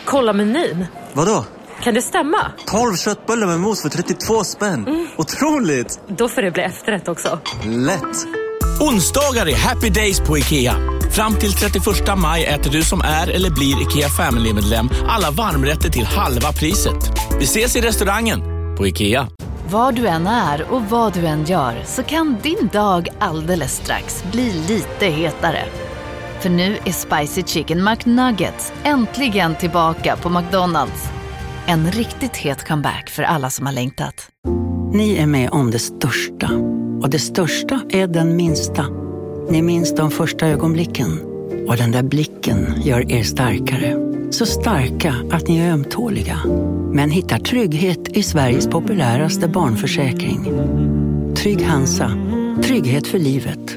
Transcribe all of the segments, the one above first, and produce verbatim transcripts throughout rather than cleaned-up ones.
Kolla menyn. Vadå? Kan det stämma? tolv köttbullar med mos för trettiotvå spänn. Mm. Otroligt! Då får det bli efterrätt också. Lätt! Onsdagar är happy days på IKEA. Fram till trettioförsta maj äter du som är eller blir IKEA Family-medlem alla varmrätter till halva priset. Vi ses i restaurangen på IKEA. Var du än är och vad du än gör så kan din dag alldeles strax bli lite hetare. För nu är Spicy Chicken McNuggets äntligen tillbaka på McDonald's. En riktigt het comeback för alla som har längtat. Ni är med om det största. Och det största är den minsta. Ni minns de första ögonblicken. Och den där blicken gör er starkare. Så starka att ni är ömtåliga. Men hittar trygghet i Sveriges populäraste barnförsäkring. Trygg Hansa. Trygghet för livet.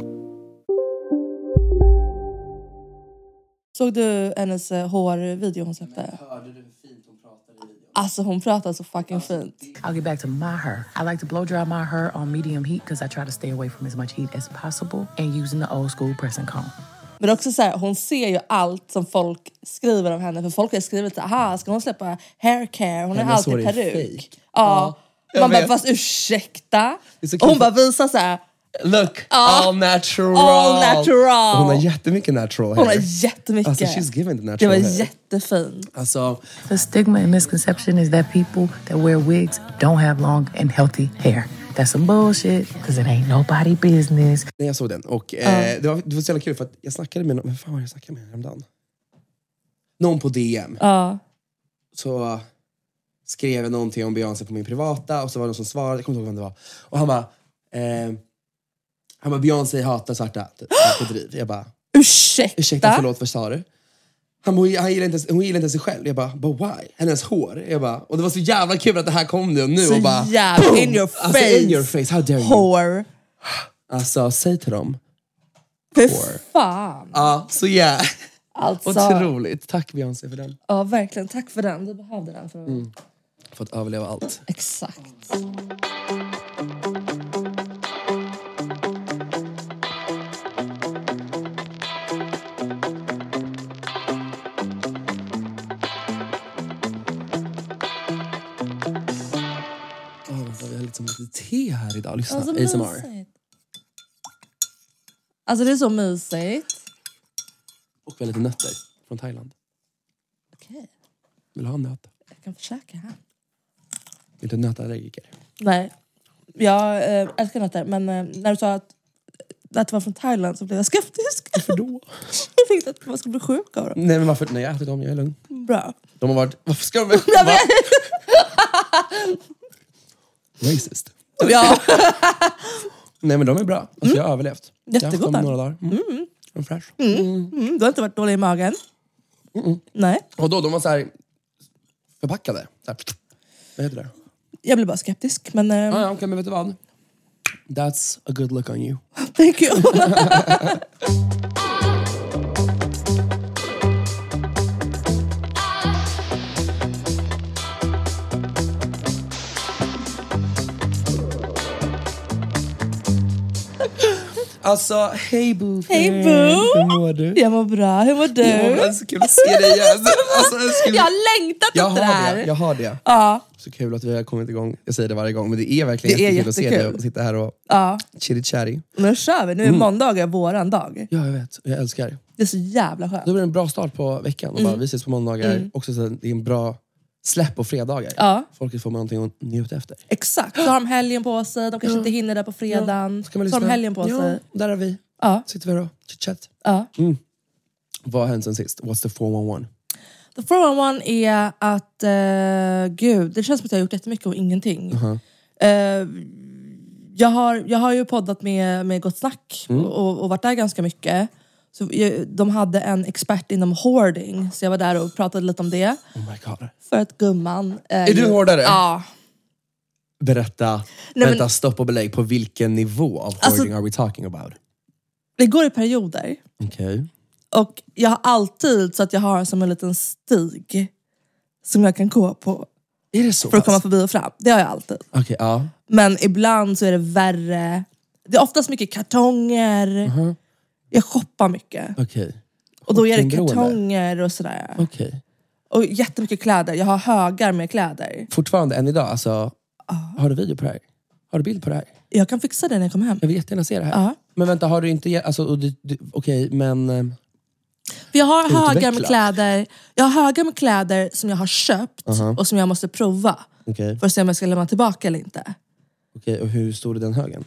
Såg du hennes hårvideo hon släppte? Hörde du hur fint hon pratade i videon? Alltså hon pratar så fucking fint. I'll get back to my hair. I like to blow dry my hair on medium heat because I try to stay away from as much heat as possible and using the old school pressing comb. Men också så här, hon ser ju allt som folk skriver om henne. För folk har skrivit så aha, ska hon släppa hair care? Hon är alltid peruk. Ja. ja Man bara, fast ursäkta. Och hon bara visar så här. Look, ja. all natural. All natural. Hon har jättemycket natural hair. Hon har jättemycket. Alltså, she's given the natural Det var hair. jättefint. Alltså, the stigma and misconception is that people that wear wigs don't have long and healthy hair. That's some bullshit, because it ain't nobody business. Nej, jag såg den. Och eh, uh. det, var, det var så jävla kul för att jag snackade med någon. Vem fan var jag snackade med häromdagen? Någon på D M. Ja. Uh. Så skrev jag någonting om Beyoncé på min privata. Och så var det någon som svarade. Jag kommer inte ihåg vem det var. Och han bara... Eh, han bara, Beyoncé hatar svarta. Typ, driv. Jag bara... Ursäkta? Ursäkta, förlåt, vad sa du? Han bara, han gillar inte, hon gillar inte sig själv. Jag bara, but why? Hennes hår. Jag bara, och det var så jävla kul att det här kom nu och nu. Så och bara, jävla in your face. Alltså, in your face, how dare you? Hår. Alltså, säg till dem. För fan. Ja, så yeah. Alltså. Otroligt. Tack Beyoncé för den. Ja, verkligen. Tack för den. Du behövde den för att... Mm. För att överleva allt. Exakt. Som lite te här idag. Lyssna, alltså, A S M R. Mysigt. Alltså det är så mysigt. Och vi har lite nötter från Thailand. Okej. Okay. Vill du ha en nöt? Jag kan försöka här. Är inte nötallergiker? Nej. Jag äh, älskar nötter. Men äh, när du sa att, att det var från Thailand så blev jag skeptisk. Varför då? Jag tänkte att man skulle bli sjuk av dem. Nej, men varför? Nej, jag ätit dem. Jag är lugn. Bra. De har varit... Varför ska de... Racist. Ja. Nej, men de är bra. Alltså, mm. Jag har överlevt. Jättegott. Jag har haft dem några dagar. Mm. Mm. De är fresh. Mm. Mm. Du har inte varit dålig i magen? Mm. Nej. Och då, de var så här förpackade. Så här. Vad heter det? Jag blev bara skeptisk, men... Äh... Ja, ja, okej, men vet du vad? That's a good look on you. Thank you. Alltså, hej boo. Hej boo. Hur mår du? Jag mår bra. Hur mår du? Jag mår så kul att se dig igen. Alltså, jag, skulle... jag har längtat jag efter det här. Det. Jag har det. Ja. Så kul att vi har kommit igång. Jag säger det varje gång, men det är verkligen det är jättekul, jättekul att se dig och sitta här och ja. chitty chatty. Nu kör vi. Nu är mm. måndagar våran dag. Ja, jag vet. Jag älskar. Det är så jävla skönt. Det blir en bra start på veckan. Och mm. bara, vi ses på måndagar. Mm. Också så det är en bra släpp på fredagar. Ja. Folk får någonting att njuta efter. Exakt. Så har de helgen på sig. De kanske ja. inte hinner där på fredagen. Ja. Så har de helgen på ja. sig. Där är vi. Ja. Sitter vi och chit-chat. Ja. Mm. Vad har hänt sen sist? What's the four one one? The four one one är att... Uh, gud, det känns som att jag har gjort jättemycket och ingenting. Uh-huh. Uh, jag, har, jag har ju poddat med, med Gott Snack. Mm. Och, och varit där ganska mycket. Så jag, de hade en expert inom hoarding. Så jag var där och pratade lite om det. Oh my God. För att gumman... Uh, är du hårdare? Ja. Berätta. Nej, Vänta, men, stopp och belägg. På vilken nivå av hoarding alltså, are we talking about? Det går i perioder. Okej. Okay. Och jag har alltid så att jag har som en liten stig som jag kan gå på. Är det så? För att komma förbi och fram. Det har jag alltid. Okej, okay, ja. Men ibland så är det värre. Det är oftast mycket kartonger. Uh-huh. Jag shoppar mycket. Okej. Okay. Och då är det kartonger och sådär. Okej. Okay. Och jättemycket kläder. Jag har högar med kläder. Fortfarande än idag, alltså. Uh. Har du video på det här? Har du bild på det här? Jag kan fixa det när jag kommer hem. Jag vill jättegärna se det här. Uh. Men vänta, har du inte... Alltså, okej, okay, men... För jag har högar med kläder. Jag har högar med kläder som jag har köpt. Uh-huh. Och som jag måste prova. Okay. För att se om jag ska lämna tillbaka eller inte. Okej, okay, och hur stor är den högen?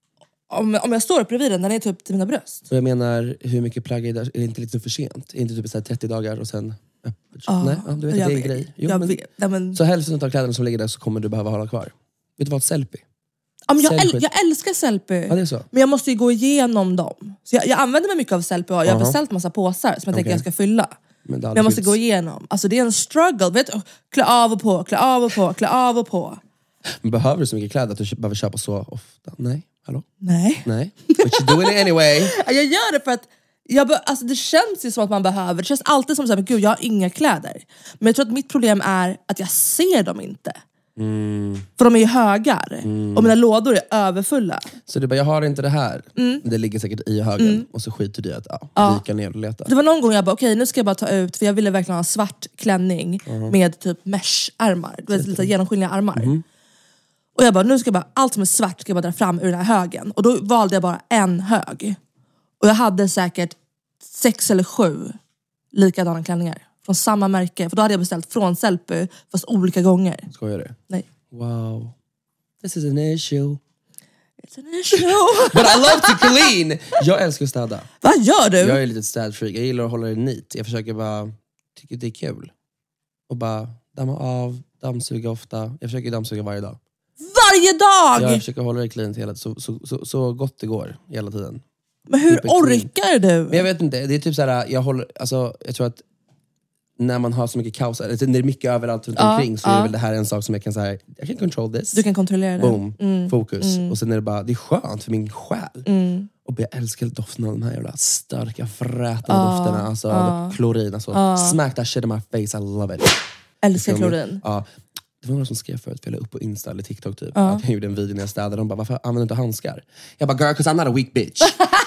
Om, om jag står upp bredvid den, den är typ till mina bröst. Och jag menar, hur mycket plagg är det? Är det inte lite för sent? Är det inte typ så här trettio dagar och sen... Oh, Nej, ja, du vet att det är en grej. Jo, men, ja, men... Så hälften av kläderna som ligger där så kommer du behöva hålla kvar. Vet du vad, ett selfie? Ja, men jag, äl- jag älskar selfie. Ja, det är så. Men jag måste ju gå igenom dem. Så jag, jag använder mig mycket av selfie. Jag har uh-huh. beställt massa påsar som jag okay. tänker jag ska fylla. Men, men jag måste gå igenom. Alltså det är en struggle. Vet du? Klä av och på, klä av och på, klä av och på. Men behöver du så mycket kläder att du behöver köpa så ofta? Nej, hallå? Nej. Nej. But you doing it anyway. Jag gör det för att jag be- alltså det känns ju som att man behöver. Det känns alltid som att gud, jag har inga kläder. Men jag tror att mitt problem är att jag ser dem inte. Mm. För de är ju högar. Mm. Och mina lådor är överfulla. Så du bara, jag har inte det här. Mm. Det ligger säkert i högen. Mm. Och så skiter du i att ja, ja. vika ner och leta. Det var någon gång jag bara, okej okay, nu ska jag bara ta ut. För jag ville verkligen ha en svart klänning. Mm. Med typ mesh-armar. Du vet, lite genomskinliga armar. Mm. Och jag bara, nu ska jag bara, allt som är svart ska jag bara dra fram ur den här högen. Och då valde jag bara en hög. Och jag hade säkert sex eller sju likadana klänningar. Från samma märke. För då hade jag beställt från Sellpy fast olika gånger. Skojar du? Nej. Wow. This is an issue. It's an issue. But I love to clean. Jag älskar att städa. Vad gör du? Jag är lite städfreak. Jag gillar att hålla det neat. Jag försöker bara, tycker det är kul. Och bara damma av, dammsuga ofta. Jag försöker dammsuga varje dag. Varje dag? Jag försöker hålla det clean hela så, så, så, så gott det går hela tiden. Men hur orkar du? Men jag vet inte, det är typ såhär, jag håller, alltså jag tror att när man har så mycket kaos, eller när det är mycket överallt runt ja, omkring så ja. är väl det här en sak som jag kan säga, jag kan control this. Du kan kontrollera det. Boom, mm. fokus. Mm. Och sen är det bara, det är skönt för min själ. Mm. Och jag älskar doften av de här jävla starka, frätande ah, dofterna. Alltså ah, klorin, alltså. Ah. Smack that shit in my face, I love it. Älskar klorin. Ja. Det var någon som skrev förut, för jag la upp på Insta eller TikTok typ. Uh. Att jag gjorde en video när jag städade. De bara, varför använder du inte handskar? Jag bara, girl, 'cause I'm not a weak bitch.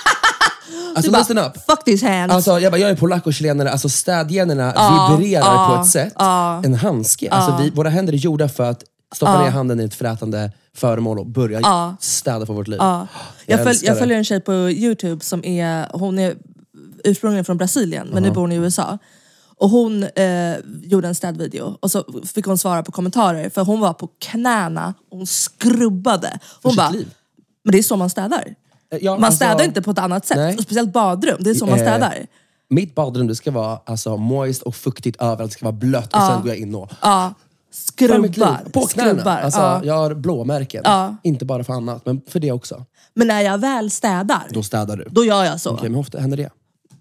Alltså bara, listen up. Fuck these hands. Alltså jag bara, jag är polack och chilenare. Alltså städgenerna uh, vibrerar uh, på ett sätt. Uh, en handske. Uh, alltså vi, våra händer är gjorda för att stoppa uh, ner handen i ett frätande föremål och börja uh, städa på vårt liv. Uh. Jag, jag, följ, jag följer en tjej på YouTube som är, hon är ursprungligen från Brasilien. Men uh-huh. nu bor hon i U S A. Och hon eh, gjorde en städvideo. Och så fick hon svara på kommentarer. För hon var på knäna. Och hon skrubbade. Hon bara, men det är så man städar. Ja, man alltså, städar inte på ett annat sätt. Nej. Och speciellt badrum. Det är så man städar. Eh, mitt badrum, det ska vara alltså, moist och fuktigt överallt. Det ska vara blött. Och ja. sen går jag in och... Ja. Skrubbar. På knäna. Skrubbar. Alltså, ja. Jag har blåmärken. Ja. Inte bara för annat. Men för det också. Men när jag väl städar. Då städar du. Då gör jag så. Okej, okay, men hur ofta händer det?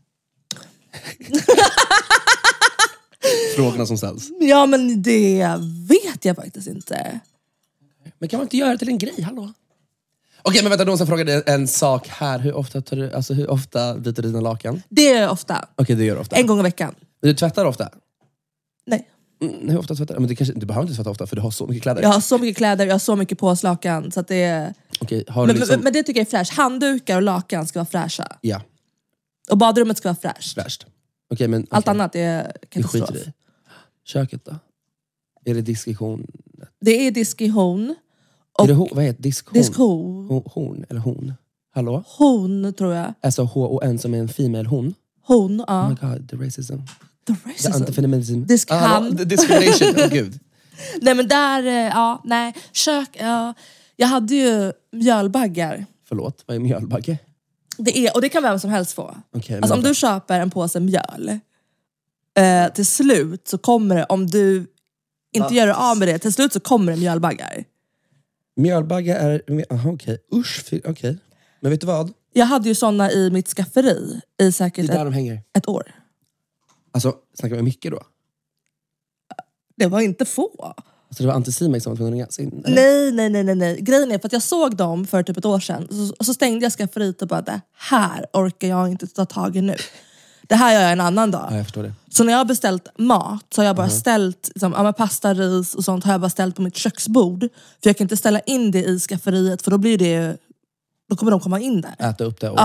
Frågorna som ställs. Ja, men det vet jag faktiskt inte. Men kan man inte göra det till en grej, hallå? Okej, okay, men vänta, någon som frågade en sak här. Hur ofta tar du, alltså hur ofta byter du dina lakan? Det är ofta. Okej, okay, det gör ofta. En gång i veckan. Men du tvättar ofta? Nej. Mm, hur ofta tvättar du? Men du, kanske, du behöver inte tvätta ofta för du har så mycket kläder. Jag har så mycket kläder, jag har så mycket påslakan. Så att det är... Okay, har men, liksom... men, men det tycker jag är fräscht. Handdukar och lakan ska vara fräscha. Ja. Och badrummet ska vara fräscht. Fräscht. Okay, men, okay. Allt annat är katastrof. Det skiter i. Köket då? Är det diskon? Det är diskon. Och är det ho- vad heter diskon? Diskon. Ho- horn eller hon? Hallå? Hon tror jag. Alltså H O N som är en female hon? Hon, ja. Oh my god, the racism. The racism? The antifeminism. Diskan. Ah, no, the discrimination, oh gud. Nej men där, ja, nej. Kök, ja. Jag hade ju mjölbaggar. Förlåt, vad är mjölbagge? Det är, och det kan vem som helst få. Okay, alltså om du köper en påse mjöl. Eh, till slut så kommer det, om du inte ah. gör det av med det, till slut så kommer det mjölbaggar. Mjölbaggar är, aha, okej, okay. Usch, okej. Okay. Men vet du vad? Jag hade ju såna i mitt skafferi i säkert det är där ett, de hänger. ett år. Alltså, snackar vi mycket då? Det var inte få. Alltså det var Anticimex som var tvungen att ringa in? Nej, nej, nej, nej, nej. Grejen är för att jag såg dem för typ ett år sedan. Så, och så stängde jag skafferiet och bara, det här orkar jag inte ta tag i nu. Det här gör jag en annan dag. Ja, jag förstår det. Så när jag har beställt mat så har jag bara uh-huh. ställt liksom, ja, pasta, ris och sånt har jag bara ställt på mitt köksbord. För jag kan inte ställa in det i skafferiet för då blir det, då kommer de komma in där. Äta upp det och... Ja.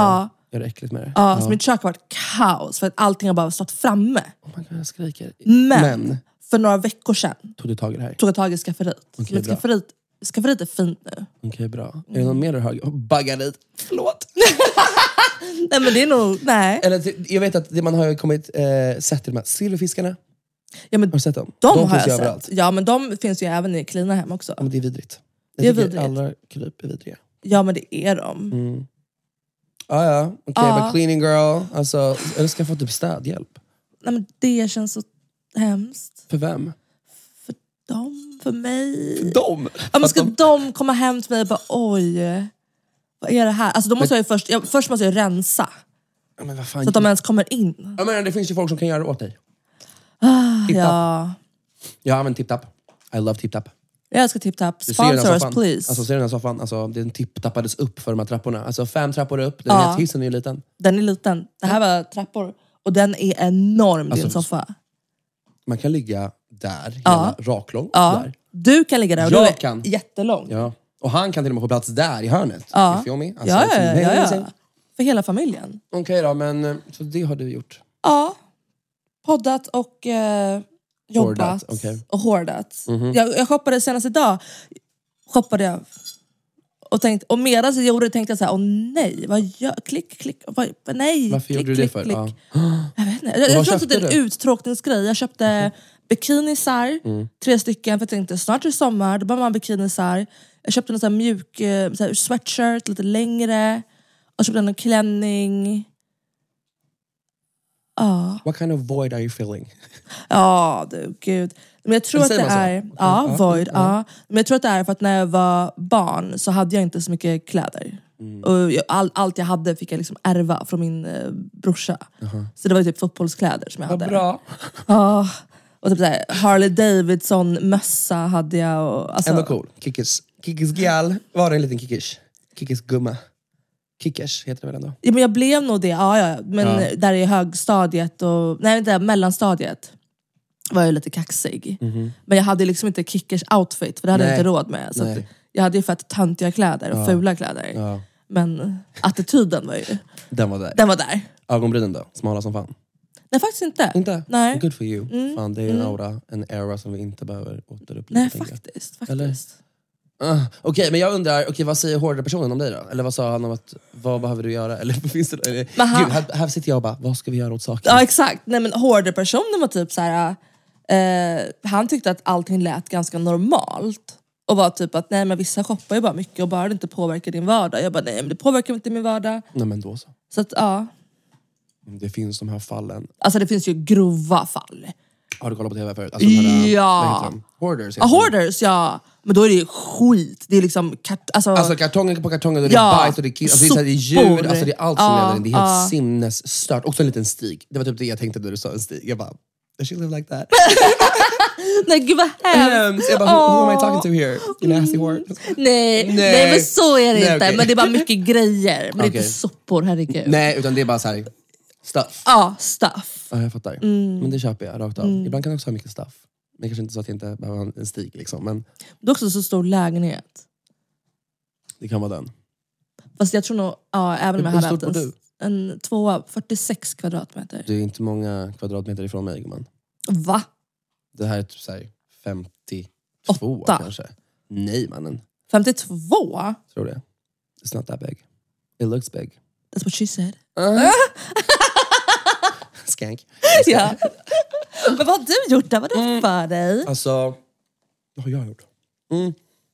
Gör det äckligt med det. Ja, alltså mitt kök har varit kaos för att allting har bara stått framme. Oh my God, jag skriker. Men, Men för några veckor sedan tog du tag i det här? Tog jag tag i skafferiet. Okay, men skafferiet, skafferiet är fint nu. Okej, okay, bra. Mm. Är det någon mer du har? Baggarit. Förlåt. Nej, men det är nog... Nej. Eller, jag vet att det man har kommit eh, sett till de här silverfiskarna. Ja, men har du sett dem? De, de har finns jag ju sett. Överallt. Ja, men de finns ju även i Klina hem också. Ja, men det är vidrigt. Jag det är tycker vidrigt. Alla kryp är vidriga. Ja, men det är de. Mm. Ah, ja, okej. Okay, ah. But cleaning girl. Alltså, eller ska jag få typ städhjälp? Nej, men det känns så hemskt. För vem? För dem, för mig. För dem? Ja, men ska de... de komma hem till mig och bara, oj, vad är det här? Alltså, då måste men... jag ju först, jag, först måste jag rensa. Ja, men vad fan, så att de ens kommer in. Ja, men det finns ju folk som kan göra det åt dig. Ah, ja. Jag använder TipTap. I love TipTap. Jag älskar TipTap. Sponsor us, please. Alltså ser du den här soffan? Alltså, den tipptappades upp för de här trapporna. Alltså fem trappor upp. Den ja. Här hissen är ju liten. Den är liten. Det här var trappor. Och den är enorm, alltså, din soffa. Man kan ligga där, ja. hela raklång. Ja. Där. Du kan ligga där och jag du är kan. jättelång. Ja. Och han kan till och med få plats där i hörnet. Ja. You feel me? Alltså, ja, ja, ja, ja, ja. För hela familjen. Okej okay då, men så det har du gjort. Ja. Poddat och eh, jobbat. Hårdat, okay. Och hårdat. Mm-hmm. Jag, jag shoppade senast idag. Shoppade jag. Och, tänkte, och medan jag gjorde det tänkte jag så här, åh nej, vad gör, klick, klick, vad, nej. Varför klick, gjorde du klick, det för? Klick. Ja. Jag vet inte. Jag, jag tror att det är en uttråkningsgrej. Jag köpte mm. bikinisar, mm. tre stycken, för jag tänkte snart är det sommar, då behöver man bikinisar. Jag köpte en sån här mjuk så här sweatshirt, lite längre. Och köpte en klänning. Ja. What kind of void are you feeling? Ja, du, gud. Men jag tror att det är... Okay. Ja, void. Ja. Ja. Men jag tror att det är för att när jag var barn så hade jag inte så mycket kläder. Mm. Och jag, all, allt jag hade fick jag liksom ärva från min eh, brorsa. Uh-huh. Så det var ju typ fotbollskläder som jag Vad hade. Bra. Ja. Och typ såhär, Harley Davidson mössa hade jag. Och, alltså... Ändå cool. Kickers. Kickers gal. Var det en liten kickers? Kickers gumma. Kickers heter det väl ändå? Ja, men jag blev nog det. Ja, ja. Men ja. Där i högstadiet och... Nej, inte mellanstadiet. Var jag lite kaxig. Mm-hmm. Men jag hade liksom inte kickers outfit. För det hade Nej. jag inte råd med. Så att jag hade ju fett töntiga kläder och ja. fula kläder. Ja. Men attityden var ju... Den var där. Den var där. Ögonbrynen då? Smala som fan. Nej, faktiskt inte. Inte? Nej. Good for you. Mm. Fan, det är en mm. aura. En era som vi inte behöver återuppleva. Nej, faktiskt. faktiskt. Eller? Uh, Okej, okay, men jag undrar, okay, vad säger hårdare personen om dig då? Eller vad sa han om att, vad behöver du göra? Eller finns det, eller, men han, gud, här, här sitter jag och bara, vad ska vi göra åt saken? Ja, exakt. Nej, men hårdare personen var typ så här. Eh, han tyckte att allting lät ganska normalt. Och var typ att, nej men vissa shoppar ju bara mycket och bara det inte påverkar din vardag. Jag bara, nej men det påverkar inte min vardag. Nej men då så. Så att, ja. Det finns de här fallen. Alltså det finns ju grova fall. Har du kollat på tv förut? Alltså, här, ja. Hoarders. Ja, hoarders, ja. Men då är det ju skit. Det är liksom... Kart- alltså, alltså kartonger på kartonger, då är det ja. bajs och det är kiss. Alltså, det är, det är djur, alltså det är allt som ja. lever in. Det är helt ja. sinnesstört. Också en liten stig. Det var typ det jag tänkte när du sa en stig. Jag bara, does she live like that? Nej gud vad hemskt. Jag bara, who, who am I talking to here? You nasty whore. Nej, nej, nej men så är det nej, inte. Okay. Men det är bara mycket grejer. Men okay. det är inte soppor, herregud. Nej, utan det är bara så här stuff. Ja, stuff. Ja, jag fattar. Mm. Men det köper jag rakt av. Mm. Ibland kan jag också ha mycket stuff. Men kanske inte så att jag inte behöver ha en stig liksom. Men det är också så stor lägenhet. Det kan vara den. Fast jag tror nog, ja, även om jag hade haft en, en tvåa, fyrtiosex kvadratmeter. Det är inte många kvadratmeter ifrån mig, man. Va? Det här är typ så här femtiotvå Åtta. Kanske. Nej, mannen. femtiotvå? Tror det. It's not that big. It looks big. That's what she said. Uh-huh. Skank. Ja. Men vad har du gjort där? Vad har du för dig? Alltså, vad har jag gjort? Mm.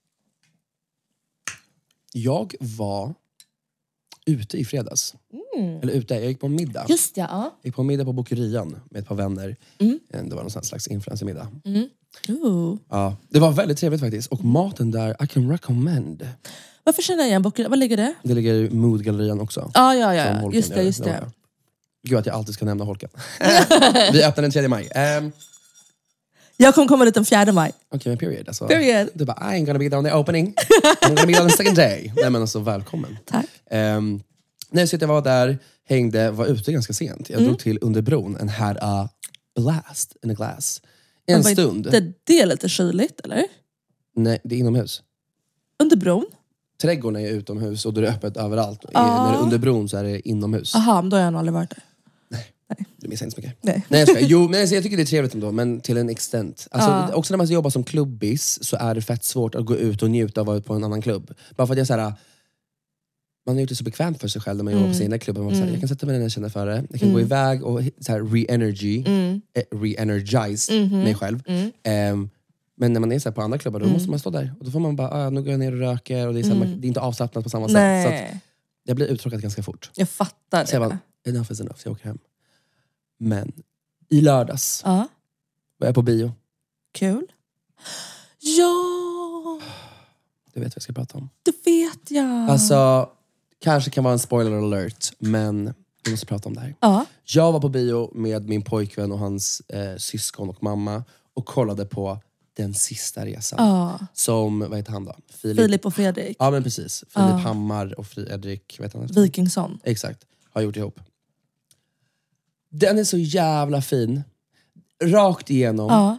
Jag var ute i fredags. Mm. Eller ute, jag gick på en middag. Just ja. Jag gick på en middag på Bokerian med ett par vänner. Mm. Det var någon slags influencermiddag. Mm. Ooh. Ja, det var väldigt trevligt faktiskt. Och maten där, I can recommend. Varför känner jag igen Bokerian? Var ligger det? Det ligger i Mood-gallerian också. Ah, ja, ja, ja. Just det, just det. det. Gud att jag alltid ska nämna Holken. Vi öppnar den tredje maj. Um, jag kommer komma dit den fjärde maj. Okej, okay, men period. Alltså, period. Du bara, I ain't gonna be there on the opening. I'm gonna be there on the second day. Nej men alltså, välkommen. Tack. Um, nej, så jag var där, hängde, var ute ganska sent. Jag mm. drog till under bron en här uh, blast in a glass. En men stund. Det, det är lite kyligt, eller? Nej, det är inomhus. Under bron? trädgården är utomhus och då är det öppet överallt. Ah. När det är under bron så är det inomhus. Aha, men då har jag nog aldrig varit där. Nej, Nej. det missar inte så mycket. Nej. Nej, jag ska. Jo, men jag tycker det är trevligt ändå, men till en extent. Alltså, ah. Också när man jobbar som klubbis så är det fett svårt att gå ut och njuta av att vara på en annan klubb. Bara för att jag så här, man har gjort det så bekvämt för sig själv när man jobbar mm. på sina klubbar. Man mm. här, jag kan sätta mig när jag känner för det. Jag kan mm. gå iväg och så här, re-energy, mm. eh, re-energize mm-hmm. mig själv. Mm. Um, Men när man är så här på andra klubbar, då mm. måste man stå där. Och då får man bara, ah, nu går jag ner och röker. Och det är, så här, mm. man, det är inte avslappnat på samma Nej. sätt. Så att jag blir uttråkad ganska fort. Jag fattar så jag bara, enough is enough, så jag åker hem. Men i lördags uh. var jag på bio. Kul. Ja! Du vet vad jag ska prata om. Det vet jag. Alltså, kanske kan vara en spoiler alert. Men vi måste prata om det här. Uh. Jag var på bio med min pojkvän och hans eh, syskon och mamma. Och kollade på Den sista resan. Ah. Som, vad heter han då? Filip, Filip och Fredrik. Ja men precis. Filip ah. Hammar och Fredrik, vet han? Wikingsson. Exakt, har gjort ihop. Den är så jävla fin. Rakt igenom. Ah.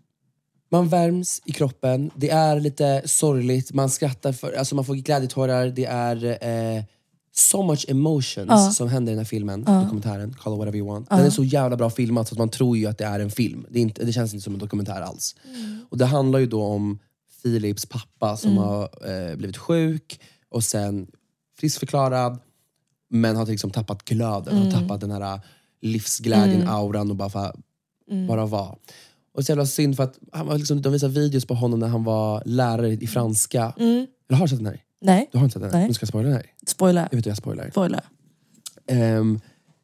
Man värms i kroppen. Det är lite sorgligt. Man skrattar för, alltså man får glädjetårar. Det är eh, so much emotions ah. som händer i den här filmen, ah. dokumentären, call it whatever you want. Den ah. är så jävla bra filmad så att man tror ju att det är en film. Det, är inte, det känns inte som en dokumentär alls. Mm. Och det handlar ju då om Filips pappa som mm. har eh, blivit sjuk och sen friskförklarad, men har liksom tappat glöden, mm. har tappat den här livsglädjen, mm. auran och bara för, mm. bara vara. Och så jävla synd för att han var liksom, de visar videos på honom när han var lärare i franska. Mm. Eller har du sett den här? Nej. Du har inte sett den här? Nu ska jag spoila den här. Spoiler. Jag vet hur jag spoilar. Spoiler. Um,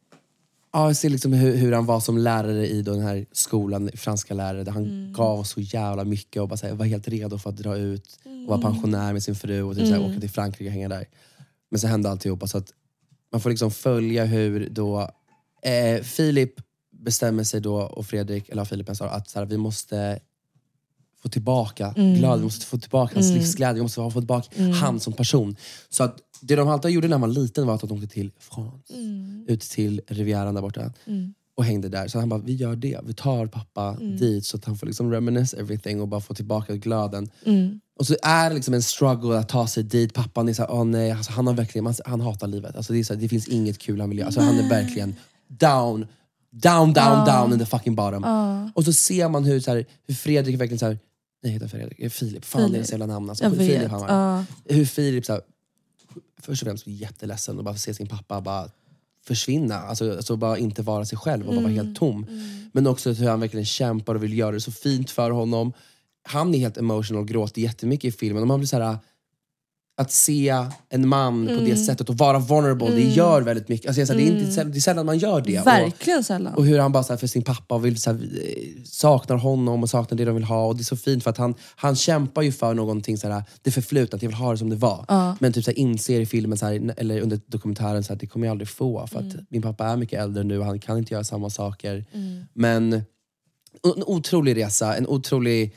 ja, jag ser liksom hur, hur han var som lärare i den här skolan, franska lärare, där han mm. gav så jävla mycket och bara såhär, var helt redo för att dra ut och vara pensionär med sin fru och typ mm. såhär, åka till Frankrike och hänga där. Men så hände alltihopa så att man får liksom följa hur då eh, Filip bestämmer sig då, och Fredrik, eller Filip sa att så här, vi måste få tillbaka mm. glad, vi måste få tillbaka hans mm. livsglädje, vi måste få tillbaka mm. han som person. Så att det de alltid gjorde när man var liten var att de åkte till France, mm. ut till Rivieran där borta mm. och hängde där. Så han bara, vi gör det, vi tar pappa mm. dit så att han får liksom reminisce everything och bara få tillbaka glöden. Mm. Och så är det liksom en struggle att ta sig dit. Pappan är såhär, åh nej, alltså, han har verkligen, man, han hatar livet. Alltså det är så här, det finns inget kul han vill göra. Alltså han är verkligen down, down, down, uh. down in the fucking bottom. Uh. Och så ser man hur, så här, hur Fredrik verkligen så här, nej heter Fredrik, Filip, fan Filip. Det är så jävla namn alltså. Jag Filip vet. Hammar. Uh. Hur Filip så här, först och främst var jätteledsen och bara se sin pappa bara försvinna. Alltså, alltså bara inte vara sig själv och bara vara helt tom. Mm. Men också hur han verkligen kämpar och vill göra det så fint för honom. Han är helt emotional och gråter jättemycket i filmen. Och man blir så här, att se en man mm. på det sättet och vara vulnerable, mm. det gör väldigt mycket. Alltså, jag säger, mm. det, är inte, det är sällan man gör det. Verkligen och, sällan. Och hur han bara så här, för sin pappa vill, så här, saknar honom och saknar det de vill ha. Och det är så fint för att han, han kämpar ju för någonting så här, det förflutna, att jag vill ha det som det var. Uh. Men typ så här, inser i filmen så här, eller under dokumentären så här, det kommer jag aldrig få. För att mm. min pappa är mycket äldre nu och han kan inte göra samma saker. Mm. Men en otrolig resa, en otrolig...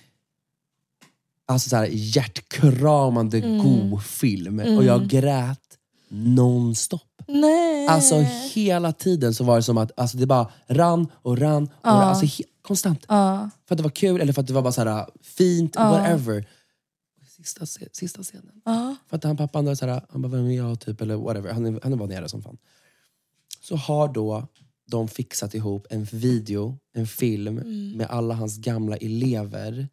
Alltså så här hjärtkramande mm. god film. Mm. Och jag grät nonstop. Nej. Alltså hela tiden så var det som att alltså, det bara rann och rann. Och ja. rann, alltså he- konstant. Ja. För att det var kul eller för att det var bara så här fint. Ja. Whatever. Sista, sista scenen. Ja. För att han pappan var så här, han bara, vem är jag typ? Eller whatever. Han, han var nere som fan. Så har då de fixat ihop en video, en film mm. med alla hans gamla elever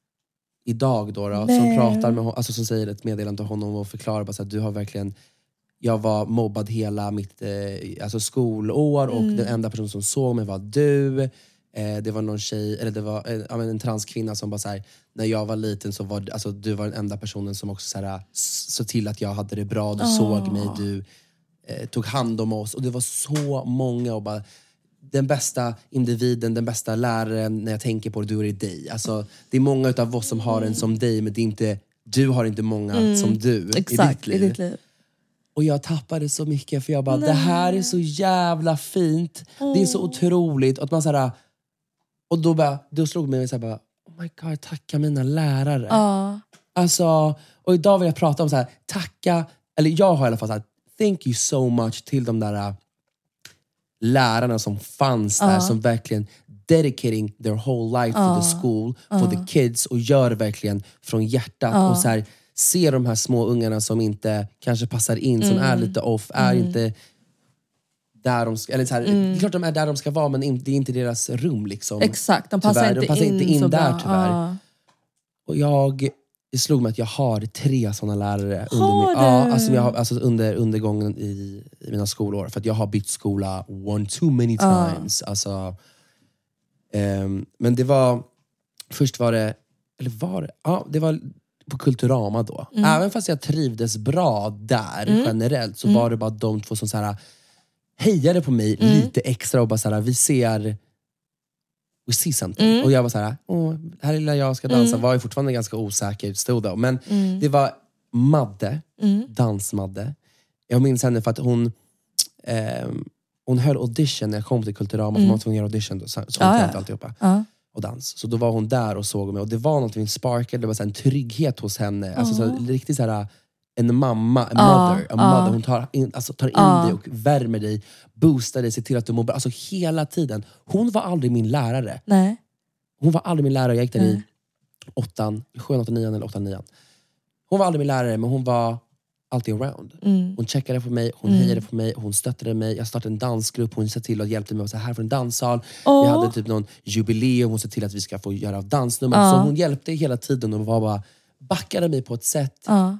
idag då, då som pratar med, alltså som säger ett meddelande till honom och förklarar bara så att du har verkligen, jag var mobbad hela mitt eh, alltså skolår och mm. den enda personen som såg mig var du. Eh, det var någon tjej, eller det var eh, en transkvinna som bara så här, när jag var liten så var alltså, du var den enda personen som också så här, så till att jag hade det bra, du oh. såg mig, du eh, tog hand om oss och det var så många och bara den bästa individen, den bästa läraren när jag tänker på det, du är dig. Alltså, det är många utav oss som har en som dig, men det är inte, du har inte många mm. som du. Exakt, i, ditt i ditt liv. Och jag tappade så mycket för jag bara, nej. Det här är så jävla fint. Mm. Det är så otroligt. Och, att man så här, och då, bara, då slog mig så här bara, oh my god, tacka mina lärare. Uh. Alltså, och idag vill jag prata om så här, tacka, eller jag har i alla fall så här, thank you so much till de där lärarna som fanns där, uh. som verkligen dedicating their whole life uh. for the school, uh. for the kids och gör verkligen från hjärtat uh. och så här, se de här små ungarna som inte kanske passar in, som mm. är lite off, är mm. inte där de ska, eller så här, mm. det är klart de är där de ska vara, men det är inte deras rum liksom. Exakt, de passar, inte, de passar in inte in så där bra. tyvärr. Ah. Och jag, det slog mig att jag har tre sådana lärare har under, min, du? ja, alltså jag har, alltså under, under gången i, i mina skolår. För att jag har bytt skola one too many times. Ah. Alltså, um, men det var, först var det, eller var det, ja det var på Kulturama då. Mm. Även fast jag trivdes bra där mm. generellt, så mm. var det bara de två som så här hejade på mig mm. lite extra och bara så här, vi ser we see something. Mm. Och jag var så här, åh, här lilla jag ska dansa. Mm. Var ju fortfarande ganska osäker, stod då. Men mm. det var Madde, mm. dansmadde. Jag minns henne för att hon eh, hon höll audition när jag kom till Kulturama. Mm. För man var tvungen att göra audition då, så, så ah, hon ja. tänkte alltihopa. Ah. Och dans. Så då var hon där och såg mig. Och det var något som sparkade. Det var så här en trygghet hos henne. Alltså så här, riktigt så här, en mamma, en mother, en ah. mother. Hon tar in, alltså, tar in ah. dig och värmer dig, boostar dig, ser till att du mår bra. Alltså hela tiden. Hon var aldrig min lärare. Nej. Hon var aldrig min lärare. Jag gick där i åttan, sjuan, åttan, nian eller åttan, nian. Hon var aldrig min lärare, men hon var alltid around. Mm. Hon checkade på mig, hon mm. hejade på mig, hon stöttade mig. Jag startade en dansgrupp, hon såg till att hjälpte mig att säga här för en danssal. Oh. Vi hade typ någon jubileum, hon såg till att vi ska få göra dansnummer. Oh. Så hon hjälpte hela tiden och var bara, backade mig på ett sätt. Oh.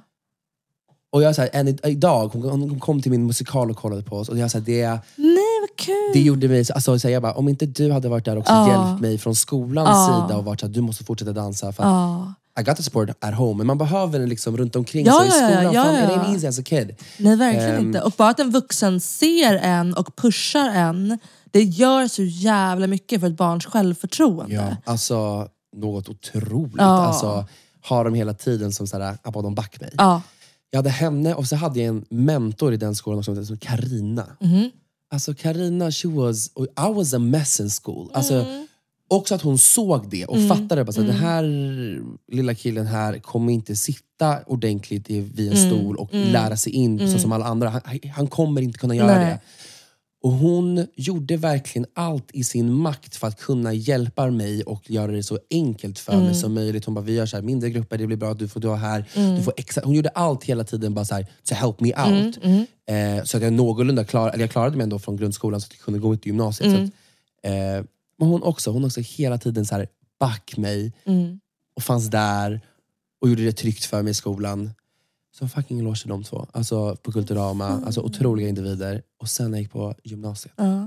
Och jag så här, än idag, hon, hon kom till min musikal och kollade på oss. Och jag så här, det, nej, vad kul. Det gjorde mig, alltså, så här, jag bara, om inte du hade varit där också oh. hjälpt mig från skolans oh. sida och varit så här, du måste fortsätta dansa. För oh. I got the support at home, men man behöver den liksom runt omkring ja, sig. I skolan, ja, ja, fan, ja. it ain't easy as a kid. Nej, verkligen um, inte. Och bara att en vuxen ser en och pushar en, det gör så jävla mycket för ett barns självförtroende. Ja, alltså något otroligt. Ja. Alltså, har de hela tiden som sådär, att de back mig. Ja. Jag hade henne och så hade jag en mentor i den skolan som hette Karina. Mm. Alltså Karina, she was, I was a mess in school. Alltså, mm. också att hon såg det och mm. fattade bara så, mm. den här lilla killen här kommer inte sitta ordentligt vid en mm. stol och mm. lära sig in mm. så som alla andra. Han, han kommer inte kunna göra Nej. det. Och hon gjorde verkligen allt i sin makt för att kunna hjälpa mig och göra det så enkelt för mm. mig som möjligt. Hon bara, vi gör så här mindre grupper, det blir bra, du får du här. Mm. Du får exa- hon gjorde allt hela tiden bara så här, to help me out. Mm. Mm. Eh, så att jag någorlunda klar, eller jag klarade mig ändå från grundskolan så att jag kunde gå ut i gymnasiet. Mm. Så att, eh, men hon också, hon också hela tiden så här back mig mm. och fanns där och gjorde det tryggt för mig i skolan. Så fucking eloge till de två. Alltså på Kulturama. Mm. Alltså otroliga individer. Och sen när jag gick på gymnasiet. Uh.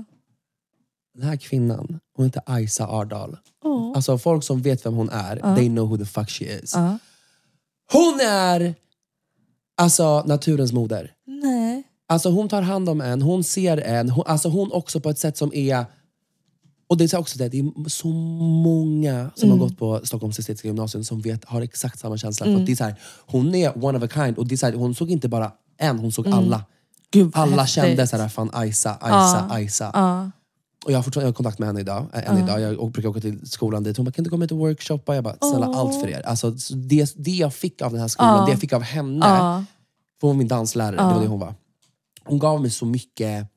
Den här kvinnan, hon heter Aisa Ardal. Uh. Alltså folk som vet vem hon är, uh. they know who the fuck she is. Uh. Hon är alltså naturens moder. Nej. Alltså hon tar hand om en, hon ser en. Hon, alltså hon också på ett sätt som är... Och det är också det, det är så många som mm. har gått på Stockholms estetiska gymnasium som vet, har exakt samma känsla. Mm. För att det är så här, hon är one of a kind. Och det är så här, hon såg inte bara en, hon såg mm. alla. Gud, alla häftigt. kände så här, fan Aisa, Aisa, ah. Aisa. Ah. Och jag har fortfarande jag har kontakt med henne idag. Än ah. idag. Jag brukar åka till skolan dit. Hon bara, kan du komma hit och workshoppa? Jag bara, snälla oh. allt för er. Alltså, det, det jag fick av den här skolan, ah. det jag fick av henne. Ah. För hon var min danslärare, ah. det var det hon var. Hon gav mig så mycket...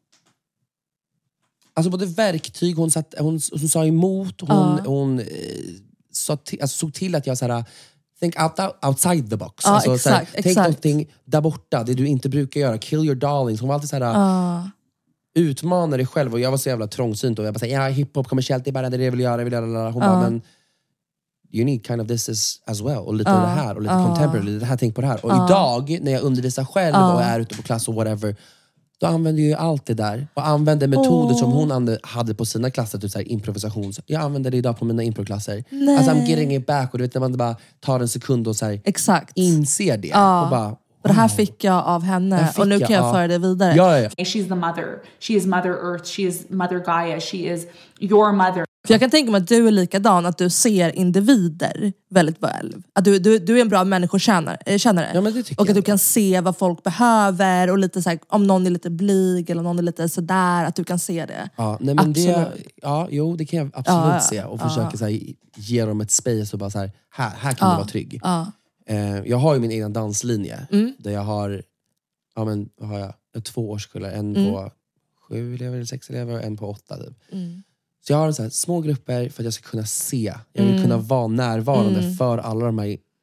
Alltså både verktyg, hon, satt, hon, hon sa emot, hon, uh. hon eh, sa till, alltså, såg till att jag såhär, think out, outside the box. Uh, alltså, exakt, såhär, exakt. tänk någonting där borta, det du inte brukar göra. Kill your darlings. Hon var alltid såhär, uh. utmana dig själv. Och jag var så jävla trångsynt. Och jag bara såhär, ja hiphop, kommersiellt, det är bara det jag vill göra. Jag vill göra. Hon uh. bara, men you need kind of this as, as well. Och lite uh. av det här, och lite uh. contemporary, lite det här, tänk på det här. Och uh. idag, när jag undervisar själv uh. och är ute på klass och whatever, då använder jag ju allt det där. Och använder metoder oh. som hon hade på sina klasser. Typ så här improvisation. Jag använder det idag på mina improvklasser. Nej. Alltså I'm getting it back. Och du vet när man bara tar en sekund och så här exakt. inser det. Ja. Och bara, och det här fick jag av henne. Och nu kan jag, jag föra det vidare. Ja, ja, ja. She's the mother. She is Mother Earth. She is Mother Gaia. She is your mother. För jag kan tänka mig att du är likadan, att du ser individer väldigt väl. Att du, du, du är en bra människokännare. Kännare. Ja, men det tycker och att jag. du kan se vad folk behöver. Och lite så här, om någon är lite blyg eller någon är lite sådär. Att du kan se det. Ja, nej, men det, ja, jo, det kan jag absolut ja, se. Och ja. försöka så här, ge dem ett space och bara så här, här, här kan ja. du vara trygg. Ja. Eh, jag har ju min egen danslinje. Mm. Där jag har, ja, men, vad har jag? jag har två årskullar. En Mm. på sju elever eller sex elever och en på åtta typ. Mm. Så jag har så här små grupper för att jag ska kunna se. Jag vill mm. kunna vara närvarande mm. för alla de här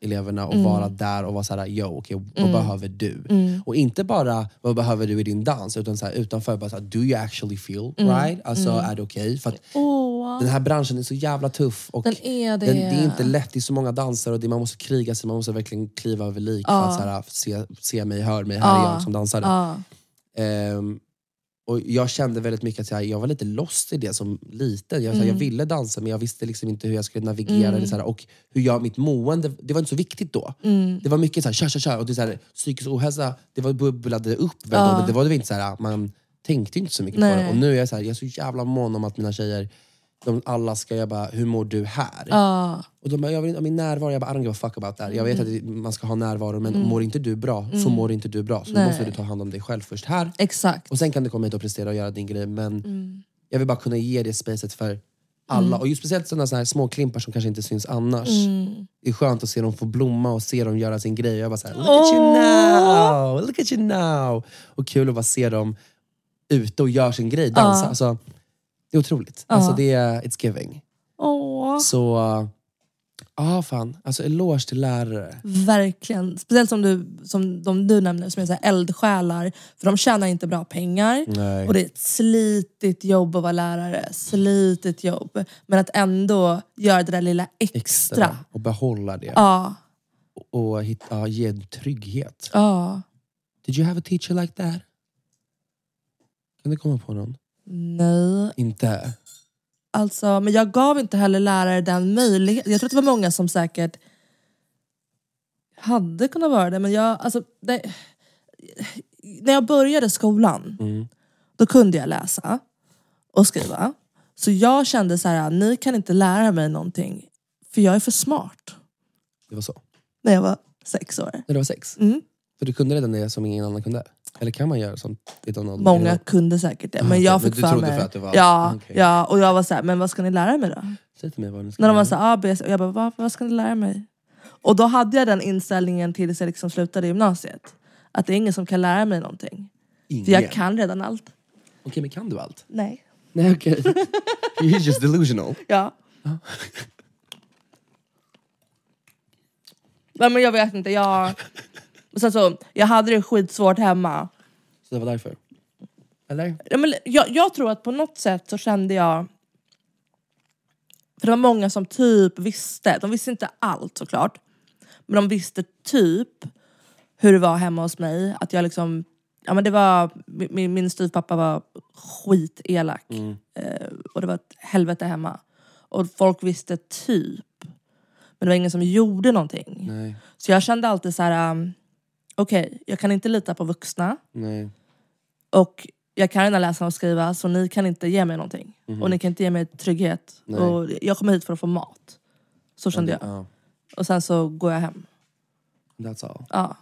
eleverna och mm. vara där och vara så här, yo, okay, vad mm. behöver du? Mm. Och inte bara, vad behöver du i din dans? Utan så här, utanför, bara så här, do you actually feel mm. right? Alltså, mm. är det okej? Okay? För att oh. den här branschen är så jävla tuff. Och den är det. Den, det är inte lätt, det är så många dansare och det, man måste kriga sig, man måste verkligen kliva över lik ah. för att så här, se, se mig, hör mig, här ah. är jag som dansare. Ah. Um, och jag kände väldigt mycket att jag, jag var lite lost i det som liten. Jag, mm. så här, jag ville dansa men jag visste liksom inte hur jag skulle navigera. Mm. Eller så här, och hur jag, mitt mående, det var inte så viktigt då. Mm. Det var mycket så här, tja, tja, tja. Och det, så här, psykisk ohälsa, det var bubblade upp. Ah. Det var det inte så här, man tänkte inte så mycket Nej. på det. Och nu är jag så här, jag är så jävla mån om att mina tjejer, de alla ska jag bara, hur mår du här? Ah. Och de bara, jag vill inte ha min närvaro, jag bara, I don't give a fuck about that. Jag vet mm. att man ska ha närvaro, men mm. mår inte du bra, mm. så mår inte du bra. Så Nej. måste du ta hand om dig själv först här. Exakt. Och sen kan du komma hit och prestera och göra din grej. Men mm. jag vill bara kunna ge det spacet för alla. Mm. Och just speciellt sådana så här små klimpar som kanske inte syns annars. Mm. Det är skönt att se dem få blomma och se dem göra sin grej. Jag bara såhär, look at you now! Look at you now! Och kul att bara se dem ute och gör sin grej, dansa. Uh. Alltså, det är otroligt. Uh. Alltså det är, it's giving. Åh. Så, ja ah, fan. Alltså eloge till lärare. Verkligen. Speciellt som du, som de du nämner, som är så här eldsjälar. För de tjänar inte bra pengar. Nej. Och det är ett slitigt jobb att vara lärare. Slitigt jobb. Men att ändå göra det där lilla extra. extra. Och behålla det. Ja. Och, och hitta, ge trygghet. Ja. Did you have a teacher like that? Kan du komma på någon? Nej. Inte? Alltså, men jag gav inte heller lärare den möjligheten. Jag tror att det var många som säkert hade kunnat vara det. Men jag, alltså, det, när jag började skolan, mm. då kunde jag läsa och skriva. Så jag kände så här, ni kan inte lära mig någonting. För jag är för smart. Det var så? När jag var sex år. När du var sex? Mm. För du kunde redan det som ingen annan kunde? Eller kan man göra sånt? Många det kunde säkert det. Men ah, jag okay. fick men för du mig. För att det var... Ja, okay. ja, och jag var så här, men vad ska ni lära mig då? Säg till mig vad ni ska När de lära. var så här, A, B, C. Och jag bara, vad, vad ska ni lära mig? Och då hade jag den inställningen tills jag liksom slutade gymnasiet. Att det är ingen som kan lära mig någonting. Ingen. För jag kan redan allt. Okej, okay, men kan du allt? Nej. Nej, okej. Okay. You're just delusional. Ja. Nej, men jag vet inte, jag... Så, så, jag hade det skitsvårt hemma. Så det var därför? Eller? Ja, men jag, jag tror att på något sätt så kände jag... För det var många som typ visste. De visste inte allt såklart. Men de visste typ hur det var hemma hos mig. Att jag liksom... Ja, men det var... Min, min styvpappa var skitelak. Mm. Eh, och det var ett helvete hemma. Och folk visste typ. Men det var ingen som gjorde någonting. Nej. Så jag kände alltid så här... Um, Okej, okay, jag kan inte lita på vuxna. Nej. Och jag kan inte läsa och skriva. Så ni kan inte ge mig någonting. Mm-hmm. Och ni kan inte ge mig trygghet. Nej. Och jag kommer hit för att få mat. Så kände ja, det, jag. ja. Och sen så går jag hem. That's all. Ja.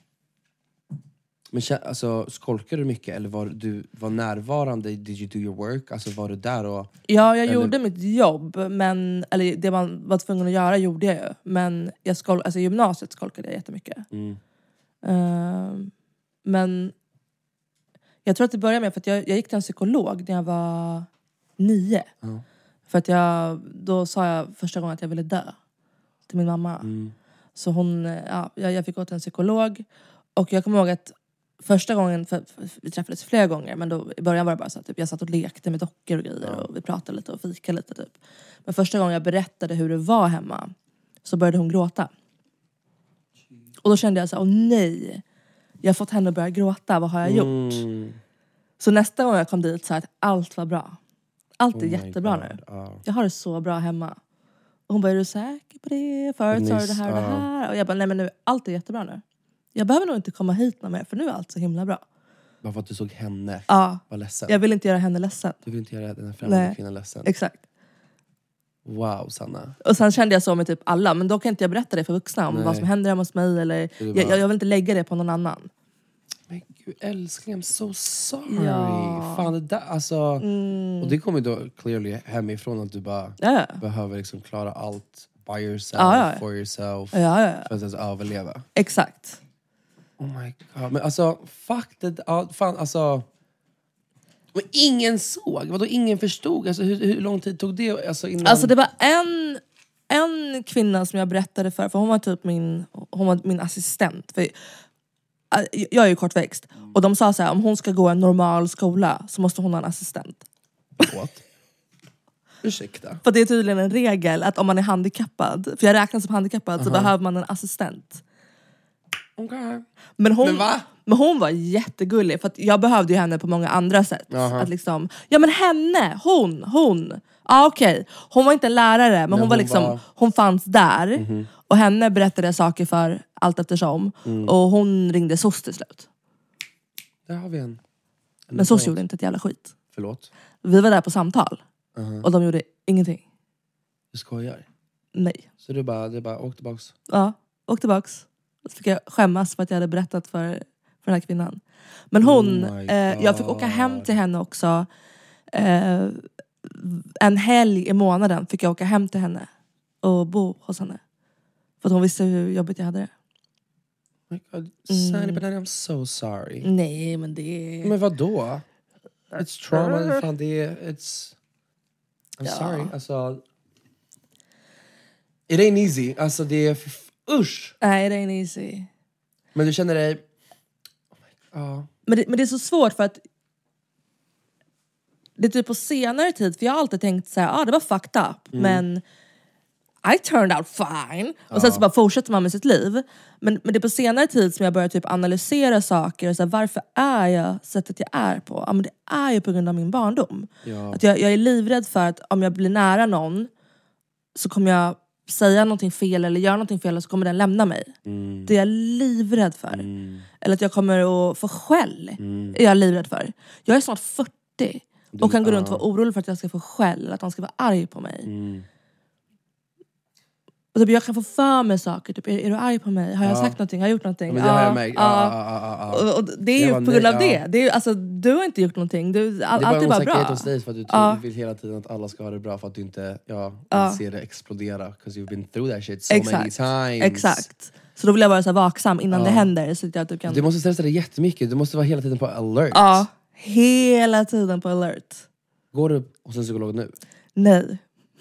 Men alltså, skolkade du mycket? Eller var du var närvarande? Did you do your work? Alltså var du där och... Ja, jag eller... gjorde mitt jobb. Men, eller det man var tvungen att göra gjorde jag ju. Men jag skol, alltså, i gymnasiet skolkade jag jättemycket. Mm. Uh, men jag tror att det började med för att jag, jag gick till en psykolog när jag var nio. Mm. För att jag, då sa jag första gången att jag ville dö till min mamma. Mm. Så hon, ja, jag, jag fick gå till en psykolog. Och jag kommer ihåg att första gången, för, för, vi träffades flera gånger. Men då, i början var det bara så att typ, jag satt och lekte med dockor och grejer. Mm. Och vi pratade lite och fika lite typ. Men första gången jag berättade hur det var hemma, så började hon gråta. Och då kände jag så här, åh nej. Jag har fått henne att börja gråta, vad har jag gjort? Mm. Så nästa gång jag kom dit så att allt var bra. Allt är Oh jättebra God. nu. Oh. Jag har det så bra hemma. Och hon bara, är du säker på det? Förut sa du det här och det här. Och jag bara, nej men nu, allt är jättebra nu. Jag behöver nog inte komma hit någon mer, för nu är allt så himla bra. Bara för att du såg henne Ja. var ledsen. Jag vill inte göra henne ledsen. Du vill inte göra den här främmande Nej. kvinnan ledsen. Exakt. Wow, Sanna. Och sen kände jag så med typ alla. Men då kan inte jag berätta det för vuxna om Nej. vad som händer hemma hos mig. Eller, bara... jag, jag vill inte lägga det på någon annan. Men gud, älskling, I'm so sorry. Ja. Fan, det där, alltså... Mm. Och det kommer då clearly hemifrån att du bara Ja. behöver liksom klara allt by yourself, Ja, ja, ja. for yourself. Ja, ja, ja. För att ens överleva. Exakt. Oh my god. Men alltså, fuck det. Ja, fan, alltså... Men ingen såg. Vadå ingen förstod? Alltså, hur, hur lång tid tog det? Alltså, innan... Alltså det var en en kvinna som jag berättade för, för hon var typ min, hon var min assistent. För jag är ju kortväxt. Och de sa så här, om hon ska gå en normal skola så måste hon ha en assistent. What? Ursäkta. För det är tydligen en regel att om man är handikappad, för jag räknas som handikappad, uh-huh. så behöver man en assistent. Okay. Men hon, men, va? men hon var jättegullig, för att jag behövde ju henne på många andra sätt. Uh-huh. Att liksom, ja men henne, hon, hon. Ja ah, okej, okay. Hon var inte en lärare, men, men hon, hon var liksom, var... hon fanns där. Mm-hmm. Och henne berättade jag saker för allt eftersom. Mm. Och hon ringde S O S till slut. Där har vi en. en men S O S gjorde inte ett jävla skit. Förlåt? Vi var där på samtal. Uh-huh. Och de gjorde ingenting. Du skojar? Nej. Så du bara, du bara åk tillbaks? Ja, åk tillbaks. Så fick jag skämmas för att jag hade berättat för, för den här kvinnan. Men hon, oh eh, jag fick åka hem till henne också. Eh, en helg i månaden fick jag åka hem till henne. Och bo hos henne. För att hon visste hur jobbigt jag hade det. Oh my God. Sunny, but I'm so sorry. Nej, men det är... Men vadå? It's trauma, fan det är... It's... I'm ja. sorry, alltså... It ain't easy, alltså det är... Usch! Nej, it ain't easy. Men du känner dig... Oh uh. men, det, men det är så svårt för att... Det är typ på senare tid, för jag har alltid tänkt så här, ja ah, det var fucked up, mm. men... I turned out fine. Och ja. sen så bara fortsätter man med sitt liv. Men, men det är på senare tid som jag börjar typ analysera saker. Och så här, varför är jag sättet jag är på? Ja, men det är ju på grund av min barndom. Ja. Att jag, jag är livrädd för att om jag blir nära någon så kommer jag säga någonting fel eller göra någonting fel och så kommer den lämna mig. Mm. Det är jag livrädd för. Mm. Eller att jag kommer att få skäll. Mm. är jag livrädd för. Jag är snart fyrtio du, och kan gå runt och vara orolig för att jag ska få skäll. Eller att de ska vara arg på mig. Mm. Och typ, jag kan få för mig saker. Typ, är, är du arg på mig? Har jag ja. sagt någonting? Har jag gjort någonting? Ja, men det har jag märkt. Ja. Ja, ja, ja, ja. Och, och det är det ju på grund av ja. det. det är, alltså, du har inte gjort någonting. Du, all, allt är bara bra. Det är bara hos dig för att du, ja. du vill hela tiden att alla ska ha det bra. För att du inte ja, ja. ser det explodera. Because you've been through that shit so Exakt. many times. Exakt. Så då vill jag vara så vaksam innan ja. det händer. Så att jag, du, kan... du måste stressa dig jättemycket. Du måste vara hela tiden på alert. Ja, hela tiden på alert. Går du hos en psykolog nu? Nej.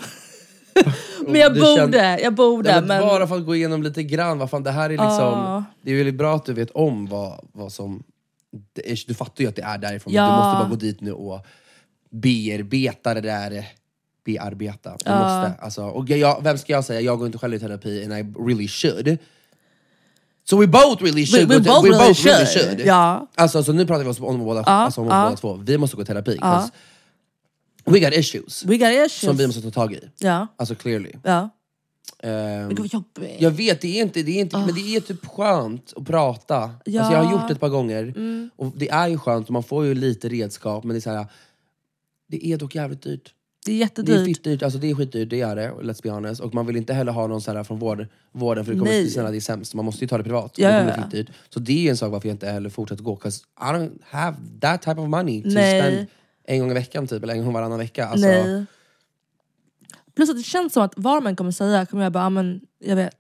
Men jag borde, känner, jag borde ja, men... Bara för att gå igenom lite grann vad fan, det här är liksom uh. det är väldigt bra att du vet om vad, vad som det är, du fattar ju att det är därifrån ja. Du måste bara gå dit nu och bearbeta det där bearbeta, du uh. måste alltså, och jag, vem ska jag säga, jag går inte själv i terapi and I really should. So we both really should. We, we both, we really, both should. really should. Ja. Alltså så nu pratar vi om båda, uh. alltså, om uh. båda två. Vi måste gå i terapi. Uh. We got issues. We got issues. Som vi måste ta tag i. Ja. Alltså clearly. Ja. Um, det var jobbigt. Jag vet, det är inte, det är inte oh. men det är typ skönt att prata. Ja. Alltså jag har gjort det ett par gånger. Mm. Och det är ju skönt och man får ju lite redskap. Men det är så här, det är dock jävligt dyrt. Det är jättedyrt. Det är skitdyrt, alltså det är skitdyrt, det är det. Let's be honest. Och man vill inte heller ha någon så här från vård, vården. För det kommer att säga det är sämst. Man måste ju ta det privat. Ja, det kommer skitdyrt. Så det är en sak varför jag inte heller fortsätter gå. Because I don't have that type of money to Nej. spend en gång i veckan typ. Eller en gång varannan vecka. Alltså, Nej. Plus att det känns som att var man kommer säga kommer jag bara, ah, men jag vet.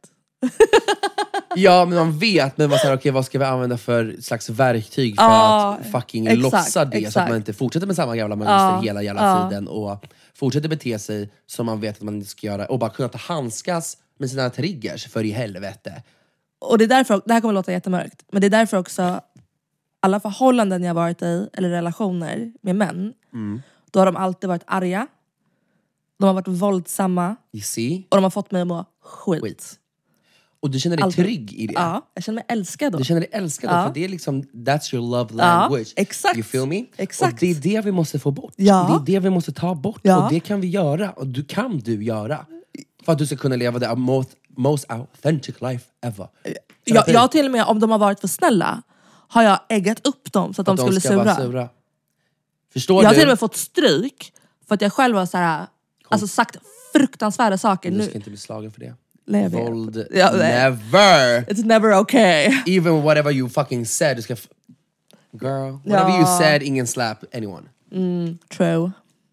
Ja, men man vet. Men man säger, okej, okay, vad ska vi använda för slags verktyg för ah, att fucking exakt, låtsa det. Exakt. Så att man inte fortsätter med samma jävla mönster ah, hela jävla ah. tiden. Och fortsätter bete sig som man vet att man inte ska göra. Och bara kunna ta handskas med sina triggers för i helvete. Och det är därför, det här kommer låta jättemörkt. Men det är därför också alla förhållanden jag varit i, eller relationer med män. Mm. Då har de alltid varit arga. De har varit våldsamma. You see? Och de har fått mig att må skit. skit. Och du känner dig alltid trygg i det? Ja, jag känner mig älskad då. Du känner dig älskad då, ja. För det är liksom, that's your love language. Ja, exakt. You feel me? Exakt. Och det är det vi måste få bort. Ja. Det är det vi måste ta bort. Ja. Och det kan vi göra. Och du kan du göra. För att du ska kunna leva det most, most authentic life ever. Jag, jag har till och med, om de har varit för snälla, har jag äggat upp dem så att, att de, de skulle sura. sura. Förstår jag du? har till och med fått stryk för att jag själv har så här, alltså sagt fruktansvärda saker. Du ska nu. inte bli slagen för det. Nej, Våld, ja, never. It's never okay. Even whatever you fucking said, du ska f- girl, whatever ja. you said, ingen slap anyone. Mm, true.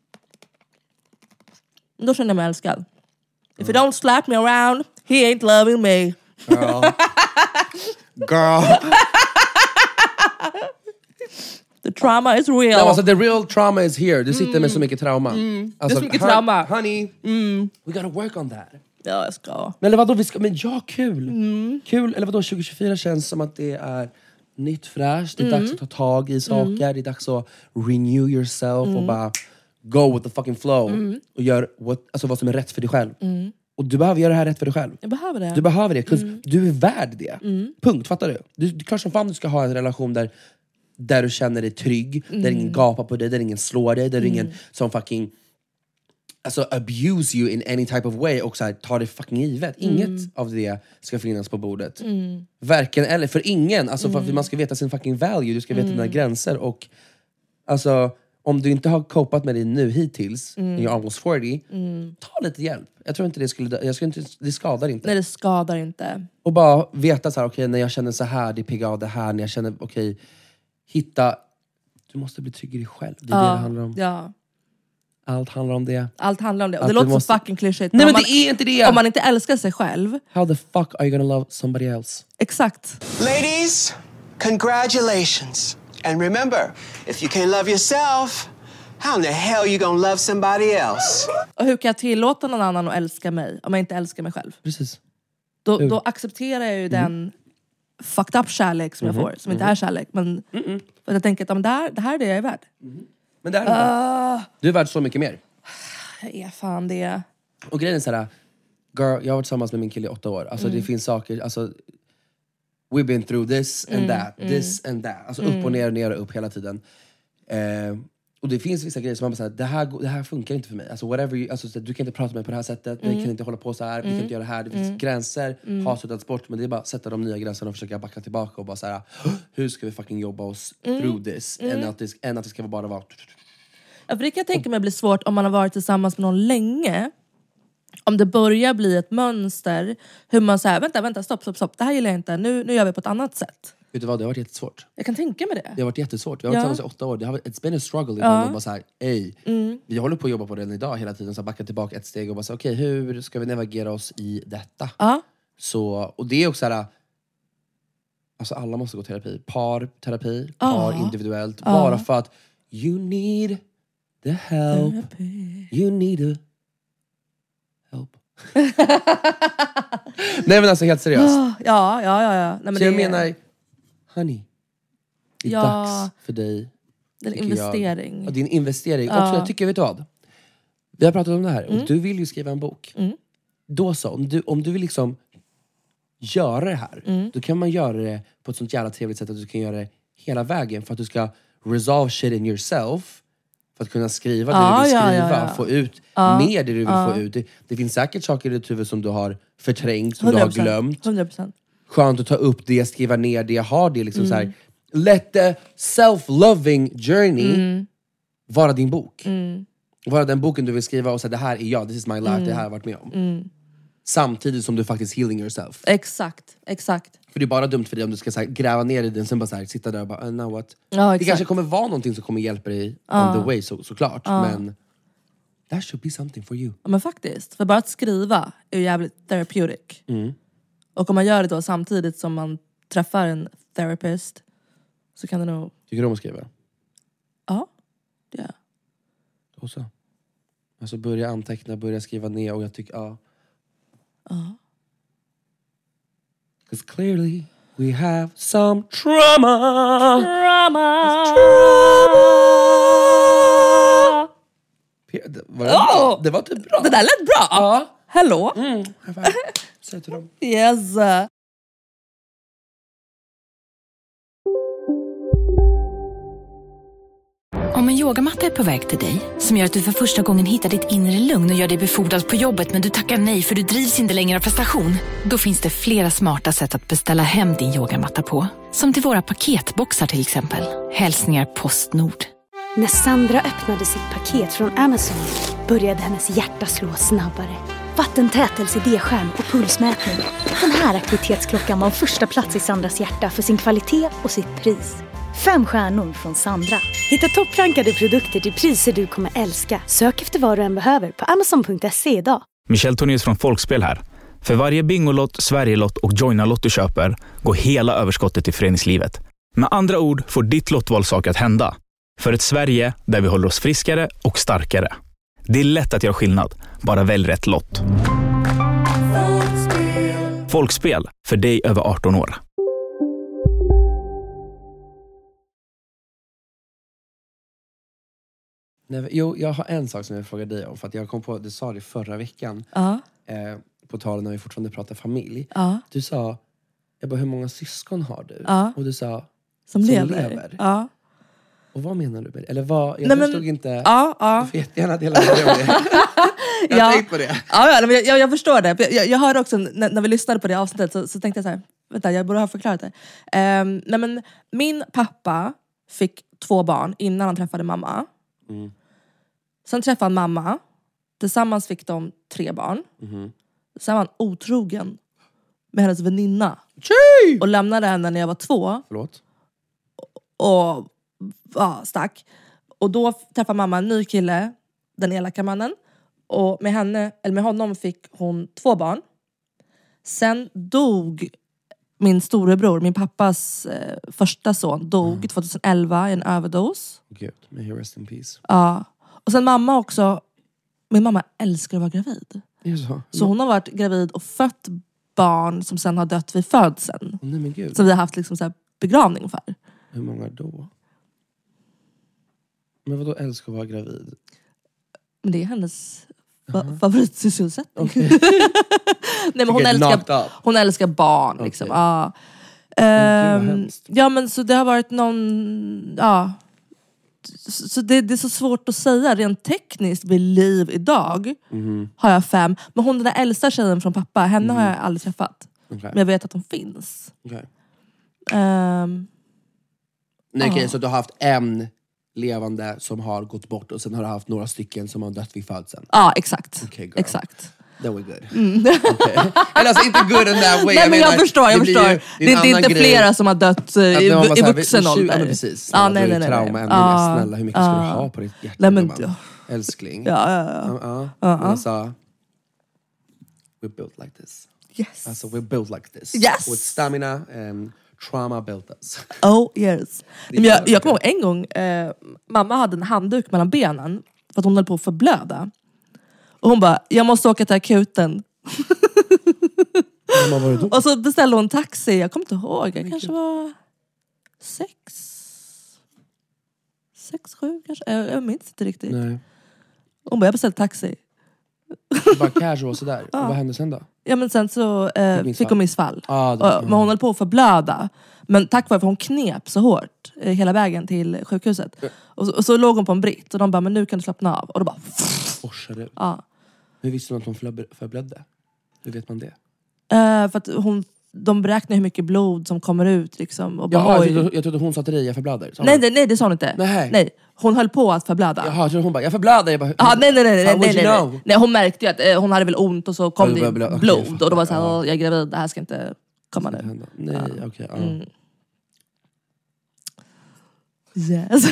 Då känner jag mig älskad. Mm. If you don't slap me around, he ain't loving me. Girl. Girl. The trauma is real. No, alltså, the real trauma is here. Du sitter mm. med så mycket trauma. Mm. Alltså, det är så mycket trauma. Honey, mm. we gotta work on that. Ja, jag ska. Men eller vadå, vi ska, men ja, kul. Mm. Kul, eller vadå, tjugo tjugofyra känns som att det är nytt fräscht. Det är mm. dags att ta tag i saker. Mm. Det är dags att renew yourself mm. och bara go with the fucking flow. Mm. Och gör what, alltså vad som är rätt för dig själv. Mm. Och du behöver göra det här rätt för dig själv. Jag behöver det. Du behöver det, mm. du är värd det. Mm. Punkt, fattar du? Du, du klart som fan du ska ha en relation där, där du känner dig trygg. Mm. Där ingen gapar på dig, där ingen slår dig. Där mm. ingen som fucking alltså, abuse you in any type of way. Och så här, tar det fucking givet. Inget mm. av det ska finnas på bordet. Mm. Varken eller för ingen. Alltså, för att man ska veta sin fucking value. Du ska veta mm. dina gränser. Och alltså, om du inte har copat med det nu hittills, mm. you're almost forty, mm. ta lite hjälp. Jag tror inte det skulle, jag skulle inte, det skadar inte. Nej, det skadar inte. Och bara veta så här, okej, okay, när jag känner så här, det piggar av det här, när jag känner, okej, okay, hitta, du måste bli trygg i dig själv. Det är ja, det det handlar om. Ja. Allt handlar om det. Allt handlar om det. Och det låter måste... så fucking klyschigt. Nej, men man, det är inte det. Om man inte älskar sig själv. How the fuck are you gonna love somebody else? Exakt. Ladies, congratulations. And remember, if you can't love yourself, how in the hell are you gonna love somebody else? Och hur kan jag tillåta någon annan att älska mig om jag inte älskar mig själv? Precis. Då, då accepterar jag ju mm. den fucked up kärlek som mm-hmm. jag får. Som mm-hmm. inte är kärlek. Men mm-mm. för jag tänker att ja, det, här, det här är det jag är värd. Mm-hmm. Men det är uh, du är värd så mycket mer. Jag är fan det. Och grejen är så här, girl, jag har varit tillsammans med min kille i åtta år. Alltså mm. det finns saker, alltså we've been through this and mm. that, mm. this and that. Alltså mm. upp och ner, ner och upp hela tiden. Eh, och det finns vissa grejer som man bara säger, det här, det här funkar inte för mig. Alltså whatever you, alltså, du kan inte prata med mig på det här sättet, mm. vi kan inte hålla på så här, mm. vi kan inte göra det här. Det finns mm. gränser, mm. har suddats bort, men det är bara att sätta de nya gränserna och försöka backa tillbaka och bara så här, hur ska vi fucking jobba oss mm. through this? Mm. Än, att det, än att det ska bara vara... Ja, för det kan jag tänka mig blir svårt om man har varit tillsammans med någon länge. Om det börjar bli ett mönster, hur man säger, vänta, vänta, stopp, stopp, stopp, det här gillar jag inte, nu, nu gör vi på ett annat sätt. Vet du vad, det har varit jättesvårt. Jag kan tänka mig det. Det har varit jättesvårt. Vi har varit ja. tillsammans i åtta år. Det har varit, it's been a struggle ibland. Ja. Och bara så här, ey, mm. vi håller på att jobba på den idag hela tiden. Så backa tillbaka ett steg och bara så okej, okay, hur ska vi navigera oss i detta? Ja. Så, och det är också så här, alltså alla måste gå terapi. Par, terapi, par, ja. individuellt. Ja. Bara för att you need the help. Therapy. You need a help. Nej men alltså helt seriöst. Ja, ja, ja, ja. Nej, men så det jag är... menar, honey, det är ja, dags för dig. Det är en investering. Jag. Ja, det är en investering. Ja. Också, jag tycker, vet du vad? Vi har pratat om det här. Mm. Och du vill ju skriva en bok. Mm. Då så, om du, om du vill liksom göra det här. Mm. Då kan man göra det på ett sånt jävla trevligt sätt att du kan göra det hela vägen. För att du ska resolve shit in yourself. För att kunna skriva det ja, du vill skriva. Ja, ja, ja. Få ut ja. mer det du vill ja. få ut. Det, det finns säkert saker i ditt huvud som du har förträngt. Som hundra procent. Du har glömt. hundra procent. Skönt att ta upp det, skriva ner det, ha det liksom mm. så här. Let the self-loving journey mm. vara din bok. Mm. Vara den boken du vill skriva och säga det här är jag, this is my life, mm. det här har jag varit med om. Mm. Samtidigt som du faktiskt healing yourself. Exakt, exakt. För det är bara dumt för dig om du ska så här, gräva ner i den sen bara så här, sitta där och bara, uh, know what? Ja, det kanske kommer vara någonting som kommer hjälpa dig ja. on the way så, såklart. Ja. Men that should be something for you. Ja, men faktiskt. För bara att skriva är jävligt therapeutic. Mm. Och om man gör det då samtidigt som man träffar en therapist så kan det nog... Tycker du om att skriva? Ja, det gör jag. Och så. Alltså börja anteckna, börja skriva ner och jag tycker, ja. Ja. Because clearly we have some trauma. Trauma. Trauma. Det var, oh! det var typ bra. Det där lät bra. Ja. Hello. Mm. Säg till dem. Yes. Om en yogamatta är på väg till dig, som gör att du för första gången hittar ditt inre lugn och gör dig befordrad på jobbet men du tackar nej för du drivs inte längre av prestation. Då finns det flera smarta sätt att beställa hem din yogamatta på. Som till våra paketboxar till exempel. Hälsningar Postnord. När Sandra öppnade sitt paket från Amazon började hennes hjärta slå snabbare. Vattentät L C D-skärm och pulsmätning. Den här aktivitetsklockan var första plats i Sandras hjärta för sin kvalitet och sitt pris. Fem stjärnor från Sandra. Hitta topprankade produkter till priser du kommer älska. Sök efter vad du än behöver på amazon punkt se idag. Michel Tornés från Folkspel här. För varje Bingolott, Sverigelott och Joina-lott du köper går hela överskottet till föreningslivet. Med andra ord får ditt lottval saker att hända. För ett Sverige där vi håller oss friskare och starkare. Det är lätt att göra skillnad. Bara välj rätt lott. Folkspel, för dig över arton år. Nej, jo, jag har en sak som jag frågar dig om. För att jag kom på, du sa det förra veckan. Ja. Eh, på tal när vi fortfarande pratar familj. Ja. Du sa, jag bara, hur många syskon har du? Ja. Och du sa, som, som lever. lever. Ja. Och vad menar du med det? Eller vad, jag Nej, förstod men, inte. Ja, ja. Du får jättegärna dela med dig av det. Jag har ja. tänkt på det. Ja, ja men jag, jag förstår det. Jag, jag hörde också, när, när vi lyssnade på det avsnittet så, så tänkte jag så här, vänta, jag borde ha förklarat det. Um, nej, men min pappa fick två barn innan han träffade mamma. Mm. Sen träffade han mamma. Tillsammans fick de tre barn. Mm. Sen var han otrogen med hennes väninna. Tjej! Och lämnade henne när jag var två. Förlåt? Och ja, stack. Och då träffade mamma en ny kille, den elaka mannen. Och med henne, eller med honom fick hon två barn. Sen dog min storebror, min pappas eh, första son, dog mm. tjugoelva i en överdos. Gud, may he rest in peace. Ja. Och sen mamma också, min mamma älskar att vara gravid. Så. så hon har varit gravid och fött barn som sen har dött vid födseln. Oh, nej, men Gud. Så vi har haft liksom så här begravning för. Hur många då? Men vadå älskar att vara gravid? Men det är hennes fa- favoritsysselsättning. Okay. Nej, men hon älskar, hon älskar barn. Okay. Liksom. Ja. Um, ja men så det har varit någon... Ja. Så, så det, det är så svårt att säga. Rent tekniskt vid liv idag mm. har jag fem. Men hon den där äldsta tjejen från pappa, henne mm. har jag aldrig träffat. Okay. Men jag vet att hon finns. Okay. Um, Nej, okay, så du har haft en levande som har gått bort och sen har du haft några stycken som har dött vid födseln. Ja, exakt. Okay, exakt. That was good. Mm. Okay. Eller alltså inte good in that way. Nej, men jag, jag förstår, jag det förstår. Ju, det, det är inte grej. Flera som har dött uh, i, i vuxen ålder. Ja, precis. Ah, nej, nej, nej. Trauma ännu ah, mer. Snälla, hur mycket ah, ska du ha på ditt hjärta? Nej, men, ja. Älskling. Ja, ja, ja. Uh, uh. Uh-uh. Jag sa, we're built like this. Yes. Alltså, we're built like this. Yes. With stamina and trauma built us. Oh, yes. Men jag, jag kommer ihåg en gång, eh, mamma hade en handduk mellan benen för att hon höll på att förblöda. Och hon bara, jag måste åka till akuten. Och så beställde hon taxi. Jag kommer inte ihåg, jag kanske var sex sex, sju kanske. Jag, jag minns inte riktigt. Nej. Hon bara, jag beställde taxi. Bara casual sådär. Ja. Och vad hände sen då? Ja, men sen så eh, fick hon missfall. Ah, och, mm. Men hon höll på att förblöda. Men tack vare för hon knep så hårt eh, hela vägen till sjukhuset. Mm. Och, och så låg hon på en britt. Och de bara, men nu kan du slappna av. Och då bara... Forsade ut. Ja. Hur visste hon att hon förblödde? Hur vet man det? Uh, för att hon, de beräknar hur mycket blod som kommer ut. Liksom, och bara, Jaha, oj. jag trodde, jag trodde hon sa att jag förblöder. Nej, nej, nej, det sa hon inte. Nej. nej. Hon höll på att förblöda. Jaha, jag trodde hon bara, jag förblöder. Jag bara, ah, nej, nej, nej, nej, nej, nej, nej. nej. Hon märkte ju att eh, hon hade väl ont och så kom oh, det blod. blod. Okay, och då var det såhär, ja. jag är gravid, det här ska inte komma ska nu. Nej, ja. okej. Okay, ja. Mm. Yes.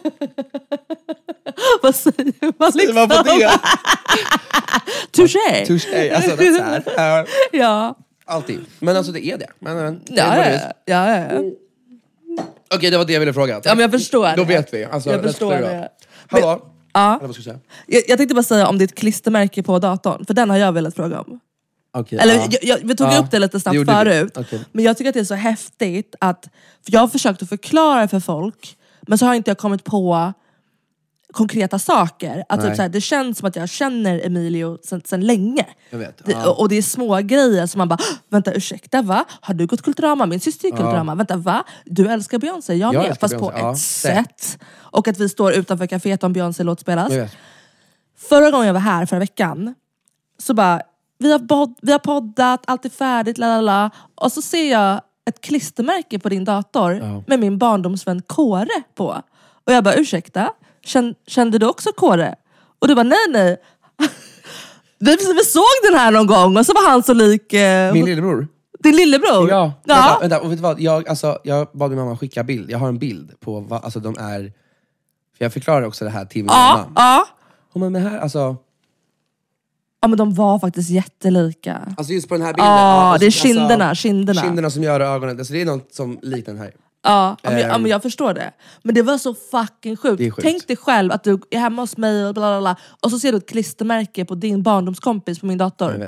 Vad säger man liksom? Vad på det? Touché. Touché, alltså det är så här. Ja. Alltid. Men alltså det är det. Men, men, det ja, är ja, ja, ja. Okej, okay, det var det jag ville fråga. Ja, men jag förstår. Då vet vi. Alltså, jag förstår det. Hallå? Men, ja. Eller vad ska jag säga? Jag, jag tänkte bara säga om ditt klistermärke på datorn. För den har jag velat fråga om. Okay, Eller ja. jag, jag, vi tog ja. upp det lite snabbt förut. Okay. Men jag tycker att det är så häftigt att... För jag har försökt att förklara för folk. Men så har inte jag kommit på konkreta saker. Att typ så här, det känns som att jag känner Emilio sen, sen länge. Jag vet. Det, Ja. och det är små grejer som man bara, vänta ursäkta va? Har du gått Kulturama? Min syster gick Kulturama. Ja. Vänta va? Du älskar Beyoncé? Jag, jag med. Fast Beyoncé. På ja. ett sätt. Och att vi står utanför kaféet om Beyoncé låt spelas. Förra gången jag var här förra veckan så bara, vi har, bod, vi har poddat, allt är färdigt, lalala. Och så ser jag ett klistermärke på din dator ja. med min barndomsvän Kåre på. Och jag bara, ursäkta? Kände du också Kåre? Och du bara, nej nej. vi, vi såg den här någon gång och så var han så lik... Eh, min lillebror. Din lillebror? Ja. ja. Vänta, vänta, och vet du vad? Jag, alltså, jag bad min mamma skicka bild. Jag har en bild på vad alltså, de är... För jag förklarar också det här till min ja, mamma. Ja. Och men det här, alltså... Ja men de var faktiskt jättelika. Alltså just på den här bilden. Ja, ja det är kinderna, alltså, kinderna. Kinderna som gör ögonen. Alltså det är något som liknar den här. Ja, men, um, ja, men jag förstår det. Men det var så fucking sjukt. sjukt. Tänk dig själv att du är hemma hos mig och bla bla bla. Och så ser du ett klistermärke på din barndomskompis på min dator. Jag vet. Och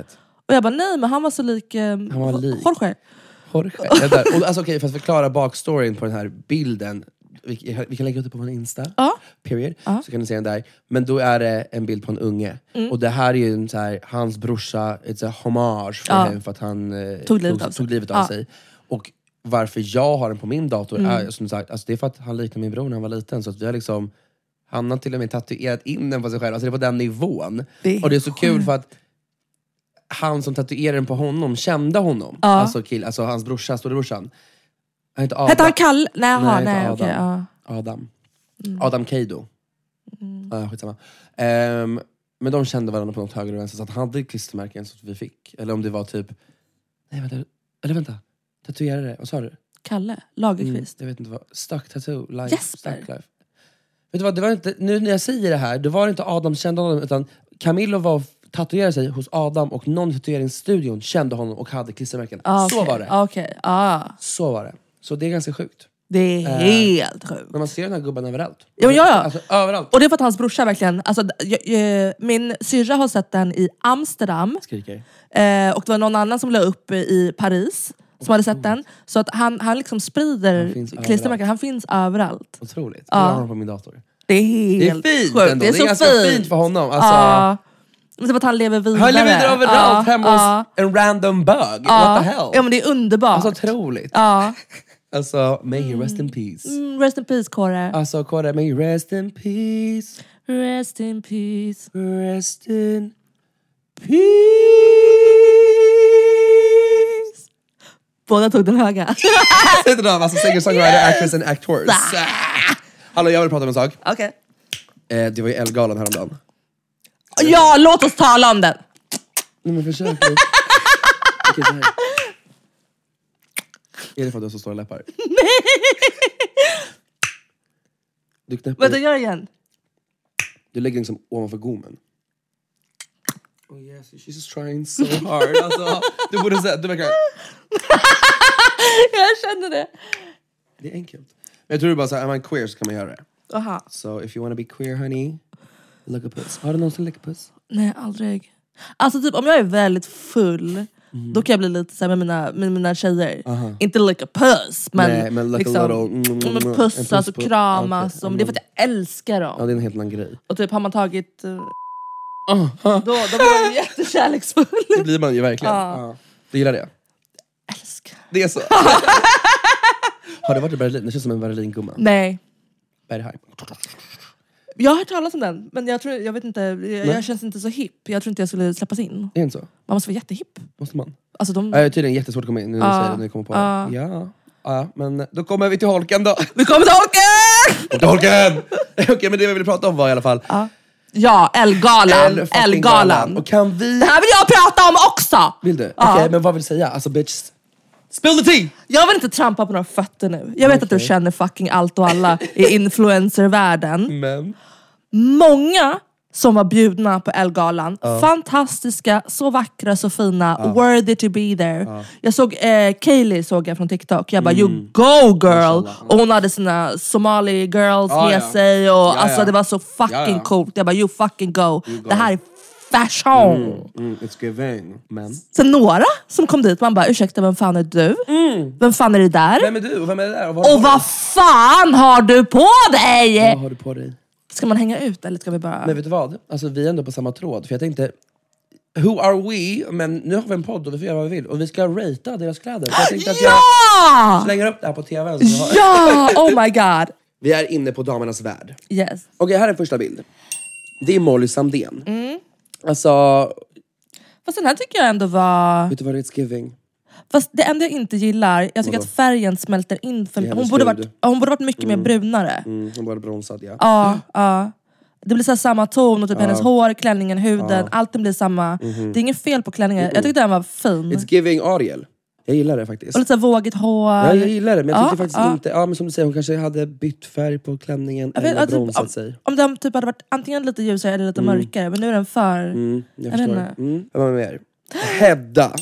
Och jag bara, nej men han var så lik... Eh, han var lik. Jorge. Jorge. Och, alltså, okej, för att förklara bakstoryn på den här bilden. Vi, vi kan lägga ut det på vår Insta. Ja. Period. Ja. Så kan ni se den där. Men då är det en bild på en unge. Mm. Och det här är ju en så här, hans brorsa, it's a homage för, ja. henne, för att han eh, tog livet tog, av sig. Tog livet av ja. sig. Och varför jag har den på min dator mm. är som sagt, alltså det är för att han liknar min bror när han var liten. Så att vi har liksom, han har till och med tatuerat in den på sig själv. Alltså det är på den nivån. Det och det är så kul för att han som tatuerade den på honom kände honom. Ja. Alltså, kill, alltså hans brorsa, storebrorsan. Han heter Adam. Hette han Kalle? Nej, nej, nej Adam. okej. Ja. Adam. Mm. Adam Keido. Mm. Ja, skitsamma. Um, men de kände varandra på något höger och vänster. Så att han hade klistermärken så att vi fick. Eller om det var typ... Nej, vänta. Eller vänta. Tatuerare. Vad sa du? Kalle. Lagerqvist. Mm, jag vet inte vad. Stuck tattoo. Life. Jesper. Stuck life. Vet du vad? Det var inte... Nu när jag säger det här. Det var inte Adam som kände honom. Utan Camillo var... tatuerade sig hos Adam och någon i tatueringsstudion kände honom och hade klistermärken. Ah, så okay. var det. Okay. Ah. Så var det. Så det är ganska sjukt. Det är uh, helt sjukt. Men man ser den här gubben överallt. Ja, ja, ja. Alltså, överallt. Och det är för att hans brorsa verkligen... Alltså, jag, jag, min syrra har sett den i Amsterdam. Skriker. Eh, och det var någon annan som la upp i Paris som hade sett den. Så att han, han liksom sprider klistermärken. Han finns överallt. Otroligt. Ja. Jag har honom på min dator. Det är helt det är fint sjukt. ändå. Det är, det är så ganska fint. fint för honom. Alltså, ja. Det är att han lever vidare. Han lever vidare överallt. Ja. Hemma ja. hos en random bug. Ja. What the hell? Ja, men det är underbart. Alltså otroligt. Ja. Alltså, may he rest in peace. Mm, rest in peace, Kåre. Alltså, Kåre, may he rest in peace. Rest in peace. Rest in peace. Båda tog den höga. Sitter de, alltså singer, songwriter, actress and actors. Hallå, jag vill prata om en sak. Okej. Okay. Eh, det var ju Ellegalan häromdagen. Ja, låt oss tala om den. Nej, men försök lite. Okej, så här. Är det för att du har så stora läppar? Nej! Du knäpper... Vänta, gör igen. Du lägger liksom ovanför gommen. Oh yes, she's just trying so hard. Alltså, du borde säga, du verkar... Jag känner det. Det är enkelt. Men jag tror bara så här, är man queer så kan man göra det. Aha. So if you wanna be queer, honey, look a puss. Har du någonsin lick puss? Nej, aldrig. Alltså typ om jag är väldigt full, mm. då kan jag bli lite så här med mina, med mina tjejer. Uh-huh. Inte like a puss, men, nej, men like liksom, a little, mm, mm, pussas puss och kramas. Okay. Och, det är för att jag älskar dem. Ja, det är en helt annan grej. Och typ har man tagit... Uh, uh-huh. Då, då blir man jättekärleksfull. Det blir man ju verkligen. Uh. Uh. Du gillar det? Älskar. Det är så. Har du varit i Berlin? Det känns som en Berlin-gumma. Nej. Berghain. Jag har hört talas om den, men jag tror, jag vet inte, jag, jag känns inte så hipp. Jag tror inte jag skulle släppas in. Det är inte så? Man måste vara jättehipp. Måste man? Alltså de... Ja, det är tydligen jättesvårt att komma in nu när uh, du säger det, när du kommer på uh. det. Ja. Ja, men då kommer vi till holken då. Vi kommer till holken! Till holken! Okej, okay, men det vi ville prata om var i alla fall... Uh. Ja, Ellegalan. Ellegalan. Och kan vi... Det här vill jag prata om också! Vill du? Uh. Okej, okay, men vad vill du säga? Alltså bitch... Spill the tea! Jag vill inte trampa på några fötter nu. Jag vet okay. att du känner fucking allt och alla i influencervärlden. Men... Många som var bjudna på Ellegalan, uh. fantastiska, så vackra, så fina, uh. worthy to be there. Uh. Jag såg eh, Kaylee såg jag från TikTok. Jag bara, mm. you go girl! Och hon hade sina Somali girls uh, med ja. sig. Och, ja, alltså ja. Det var så fucking ja, ja. coolt. Jag bara, you fucking go. You go. Det här är fashion. Mm. Mm. It's giving. Men. Sen några som kom dit, man bara, ursäkta, vem fan är du? Mm. Vem fan är det där? Vem är du? Och vem är det där? Och vad, och vad fan har du på dig? Vad har du på dig? Ska man hänga ut eller ska vi bara... Men vet du vad? Alltså vi är ändå på samma tråd. För jag tänkte, who are we? Men nu har vi en podd och vi får göra vad vi vill. Och vi ska ratea deras kläder. Så jag tänkte att ja! jag slänger upp det här på tvn. Så har... Ja! Oh my god. Vi är inne på damernas värld. Yes. Okej, okay, här är första bild. Det är Molly Sandén. Mm. Alltså... Fast den här tycker jag ändå var... Vet du vad det är, it's giving? Fast det enda jag inte gillar, jag tycker att färgen smälter in för hon borde, varit, hon borde varit mycket mm. mer brunare. Mm, hon borde bronsad, ja. Ja, ja. Det blir så här samma ton och typ ja. hennes hår, klänningen, huden, ja. allt blir samma. Mm-hmm. Det är inget fel på klänningen. Mm-mm. Jag tyckte den var fin. It's giving Ariel. Jag gillar det faktiskt. Och lite så här vågigt hår. Ja, jag gillar det, men jag ja, tyckte faktiskt ja. inte... Ja, men som du säger, hon kanske hade bytt färg på klänningen eller vet, bronsat typ, sig. Om, om den typ hade varit antingen lite ljusare eller lite mm. mörkare, men nu är den för... Mm, jag, jag förstår. Mm. Vad var mer? Hedda.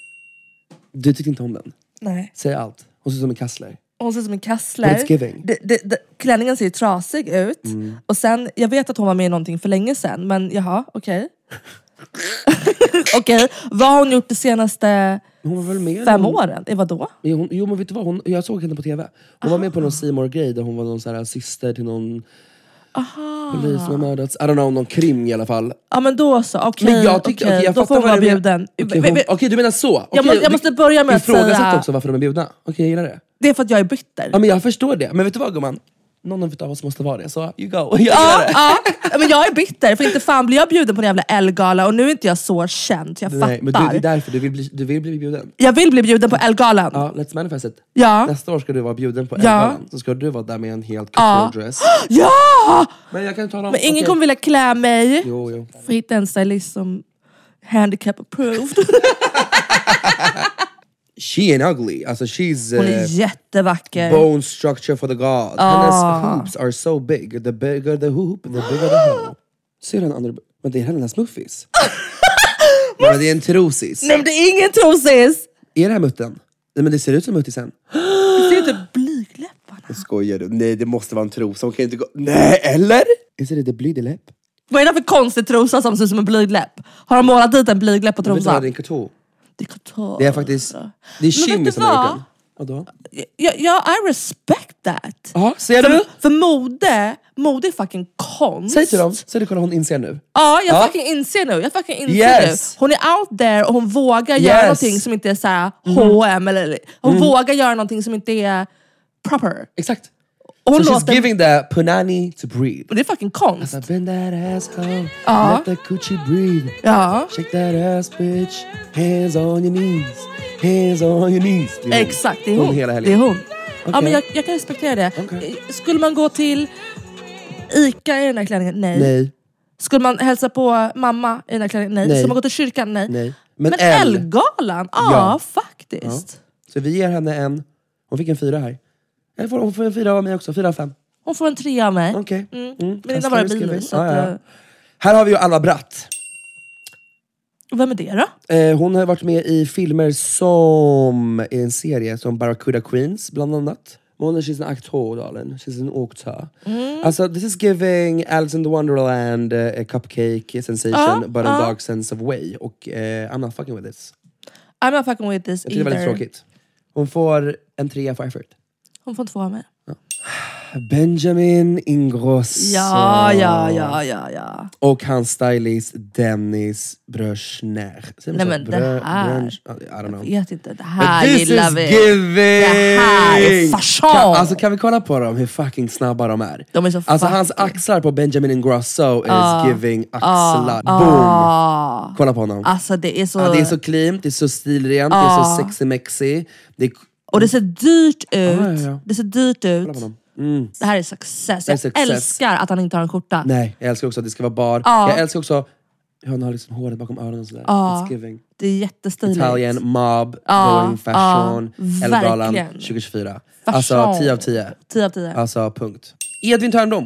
Du tyckte inte om den? Nej. Säg allt. Hon ser ut som en kassler. Hon ser ut som en kassler. It's giving. Det, det, det, klänningen ser ju trasig ut. Mm. Och sen, jag vet att hon var med i någonting för länge sedan. Men jaha, okej. Okay. Okej, okay. Vad har hon gjort de senaste hon var väl med fem hon... åren? Eh, vadå? Jo, hon, jo men vet du vad, hon, jag såg henne på tv. Hon Aha. var med på någon C More-grej där hon var någon så här syster till någon Aha. polis som har mördats. I don't know, någon krim i alla fall. Ja men då så, okej. Okay, men jag tyckte, okay, okay, då får hon vara bjuden. Okej, okay, okay, du menar så? Okay, jag, måste, jag måste börja med att säga... Ifrågasätt också varför de är bjudna. Okej, okay, jag gillar det. Det är för att jag är bitter. Ja men jag förstår det. Men vet du vad gumman? Någon av oss måste vara det, så you go. Jag ja, ja, men jag är bitter, för inte fan blir jag bjuden på en jävla Elgala och nu är inte jag så känd, jag Nej, fattar. Men du, det är därför du vill, bli, du vill bli bjuden. Jag vill bli bjuden på Elgalan. Ja, let's manifest it. Ja. Nästa år ska du vara bjuden på ja. Elgalan. Så ska du vara där med en helt couture dress. Ja! Men jag kan tala om... Men ingen okay. kommer vilja klä mig. Jo, jo. För hitta en stylist som handicap approved. She ain't ugly. Alltså she's... Hon är uh, jättevacker. Bone structure for the god. Ah. Hennes hoops are so big. The bigger the hoop, the bigger the hole. Ser den andra... Men det är hennes muffis. Men det är en trosis. Nej men det är ingen trosis. Är det här mutten? Nej men det ser ut som muttisen. Det ser ut som blygläpparna. Jag skojar du. Nej det måste vara en trosa. Hon kan inte gå... Nej eller? Är det det blygläpp? Vad är det för konstig trosa som ser ut som en blygläpp? Har de målat dit en blygläpp på trosan? Det är en couture. Det, det är faktiskt... Det är Kimmy som har gjort den. Vadå? Ja, ja, I respect that. Ja, ser för, du? För mode, mode är fucking konst. Säg till dem, så du kolla hon inser nu. Ja, jag ja. fucking inser nu. Jag fucking inser yes. nu. Hon är out there och hon vågar yes. göra någonting som inte är så här H och M mm. eller hon mm. vågar göra någonting som inte är proper. Exakt. Och hon so låter... she's giving the punani to breathe. Och det är fucking konst. I've been that asshole. Ja. Let the coochie breathe. Ja. Shake that ass bitch. Hands on your knees. Hands on your knees. Det exakt, det är hon. hon hela det är hon. Okay. Ja, men jag, jag kan respektera det. Okay. Skulle man gå till Ica i den här klänningen? Nej. Nej. Skulle man hälsa på mamma i den här klänningen? Nej. Nej. Skulle man gå till kyrkan? Nej. Nej. Men, men Elgalan? Ja, ja. faktiskt. Ja. Så vi ger henne en... Hon fick en fyra här. Jag får, hon får en fyra av mig också. Fyra av fem. Hon får en trea av mig. Okej. Okay. Mm. Mm. Men innan var det bil. Så ja, att, ja. Här har vi ju Alva Bratt. Vem är det då? Eh, hon har varit med i filmer som i en serie som Barracuda Queens bland annat. Hon är she's an actor, darling. She's an actor. Mm. Alltså, this is giving Alice in the Wonderland uh, a cupcake sensation, uh, but a uh. dark sense of way. Och uh, I'm not fucking with this. I'm not fucking with this Jag tycker det är väldigt tråkigt. Hon får en trea för effort. Hon får en två av mig. Ja. Benjamin Ingrosso. Ja, ja, ja, ja, ja. Och hans stylist Dennis Bröschner. Nej men det här, Brösch, I don't know. Jag vet inte, det här gillar vi. Giving. Det här är fashion. Kan, alltså kan vi kolla på dem, hur fucking snabba de är? De är så alltså fucking. Hans axlar på Benjamin Ingrosso uh, is giving axlar. Uh, Boom. Uh, kolla på honom. Alltså det är så... Ja, det är så clean, det är så stilrent, uh, det är så sexy mexy. Det är... Och det ser dyrt ut. Uh, ja, ja. Det ser dyrt ut. Kolla på honom. Mm. Det här är success. Jag är success. älskar att han inte har en skjorta. Nej, jag älskar också att det ska vara bar. Ja. Jag älskar också hur han har liksom håret bakom öronen och sådär. Ja. It's giving. Det är jättestiligt. Italian, mob, ja. going fashion, ja. Elgalan tjugo tjugofyra. Fashion. Alltså tio av tio. tio av tio. Alltså punkt. Edvin Törndom.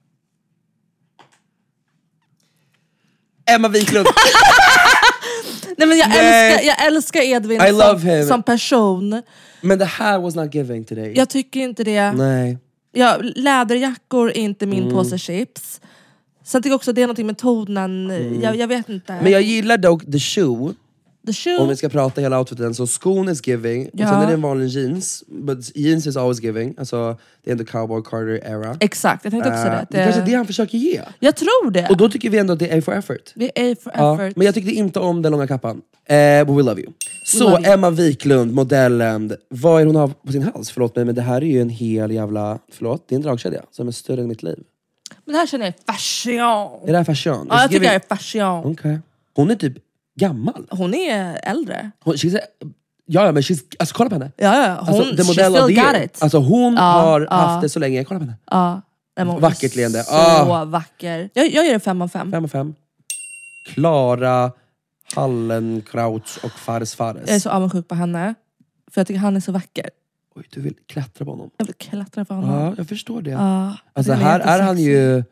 Emma Wiklund. Nej men jag älskar, jag älskar Edvin I love som, him. som person. Men det här was not giving today. Jag tycker inte det. Nej. Ja, läderjackor är inte min Mm. påse chips. Sen tycker jag också att det är någonting med tonen. Mm. Jag, jag vet inte. Men jag gillar dock the shoe. The shoe. Om vi ska prata hela outfiten, så skon is giving. Ja. Och sen är det en vanlig jeans. But jeans is always giving. Alltså det är ändå Cowboy Carter era. Exakt, jag tänkte också uh, det. Det är kanske det han försöker ge. Jag tror det. Och då tycker vi ändå att det är A for effort. Det är A for ja, effort. Men jag tyckte inte om den långa kappan. Uh, but we love you. Så love you. Emma Wiklund, modellen. Vad är hon har på sin hals? Förlåt mig, men det här är ju en hel jävla... Förlåt, det är en dragkedja som är större än mitt liv. Men det här känner jag är fashion. Är det här fashion? Ja, jag tycker det är fashion. Okay. Hon är typ gammal. Hon är äldre. Hon, she's a, ja, ja, men she's, alltså kolla på henne. Ja, ja. Hon, alltså, the she model still of the got year. it. Alltså hon ja, har ja. haft det så länge. Kolla på henne. Ja. Nej, vackert leende. Så ah. vacker. Jag, jag ger det fem av fem. Fem av fem. Klara Hallenkrauts och Fares Fares. Jag är så avundsjuk på henne. För jag tycker han är så vacker. Oj, du vill klättra på honom. Jag vill klättra på honom. Ja, jag förstår det. Ja, alltså det här är han ju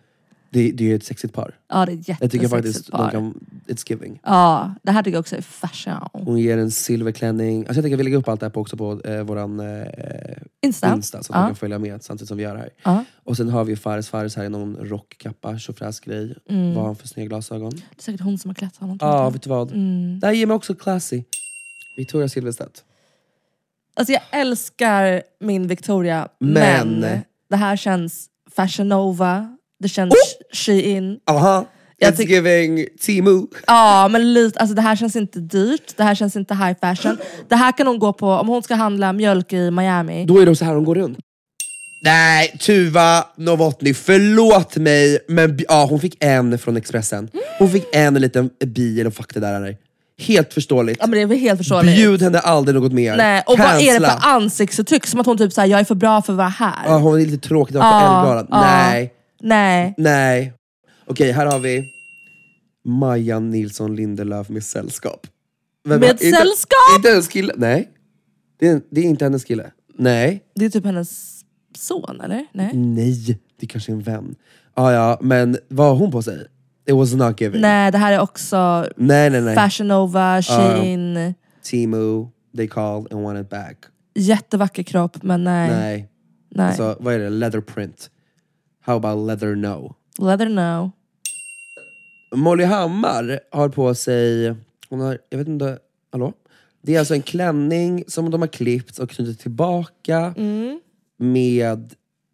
Det, det är ett sexigt par. Ja, det är ett jättesexigt jag tycker faktiskt par. De kan, it's giving. Ja, det här tycker jag också är fashion. Hon ger en silverklänning. Alltså jag tänker att vi lägger upp allt det här på, också på eh, våran eh, Insta. Insta. Så att ja. man kan följa med samtidigt som vi gör här. Ja. Och sen har vi Fares Fares här i någon rockkappa, tjofräsgrej. Mm. Vad har hon för snygga glasögon? Det är säkert hon som har klätt honom. Ja, vet du vad? Mm. Det här ger mig också classy. Victoria Silvstedt. Alltså jag älskar min Victoria, men, men det här känns Fashion Nova. Det känns oh! Shein. Aha. It's giving Temu. Ja, men lite, alltså det här känns inte dyrt. Det här känns inte high fashion. Det här kan hon gå på om hon ska handla mjölk i Miami. Då är det så här hon går runt. Nej, Tuva Novotny, förlåt mig. Men ja, hon fick en från Expressen. Hon fick en liten bil och fuck det där. Helt förståeligt. Ja, men det är väl helt förståeligt. Bjud henne aldrig något mer. Nej, och Cancela. Vad är det för ansiktsuttryck? Som att hon typ säger jag är för bra för att vara här. Ja, hon är lite tråkig. Ja, ja, ja. Nej. Nej. Nej. Okej, här har vi Maja Nilsson Lindelöf med sällskap. Vem med inte, sällskap? Inte hennes kille. Nej. Det är, det är inte hennes kille. Nej. Det är typ hennes son, eller? Nej. Nej, det är kanske en vän. Ah, ja, men vad har hon på sig? It was not giving. Nej, det här är också nej, nej, nej. Fashion Nova, Shein. Uh, Temu, they called and want it back. Jättevacker kropp, men nej. Nej. nej. Alltså, vad är det? Leather print. How about leather no? Leather no. Molly Hammar har på sig, hon har, jag vet inte, hallå? Det är alltså en klänning som de har klippt och knutit tillbaka mm. med,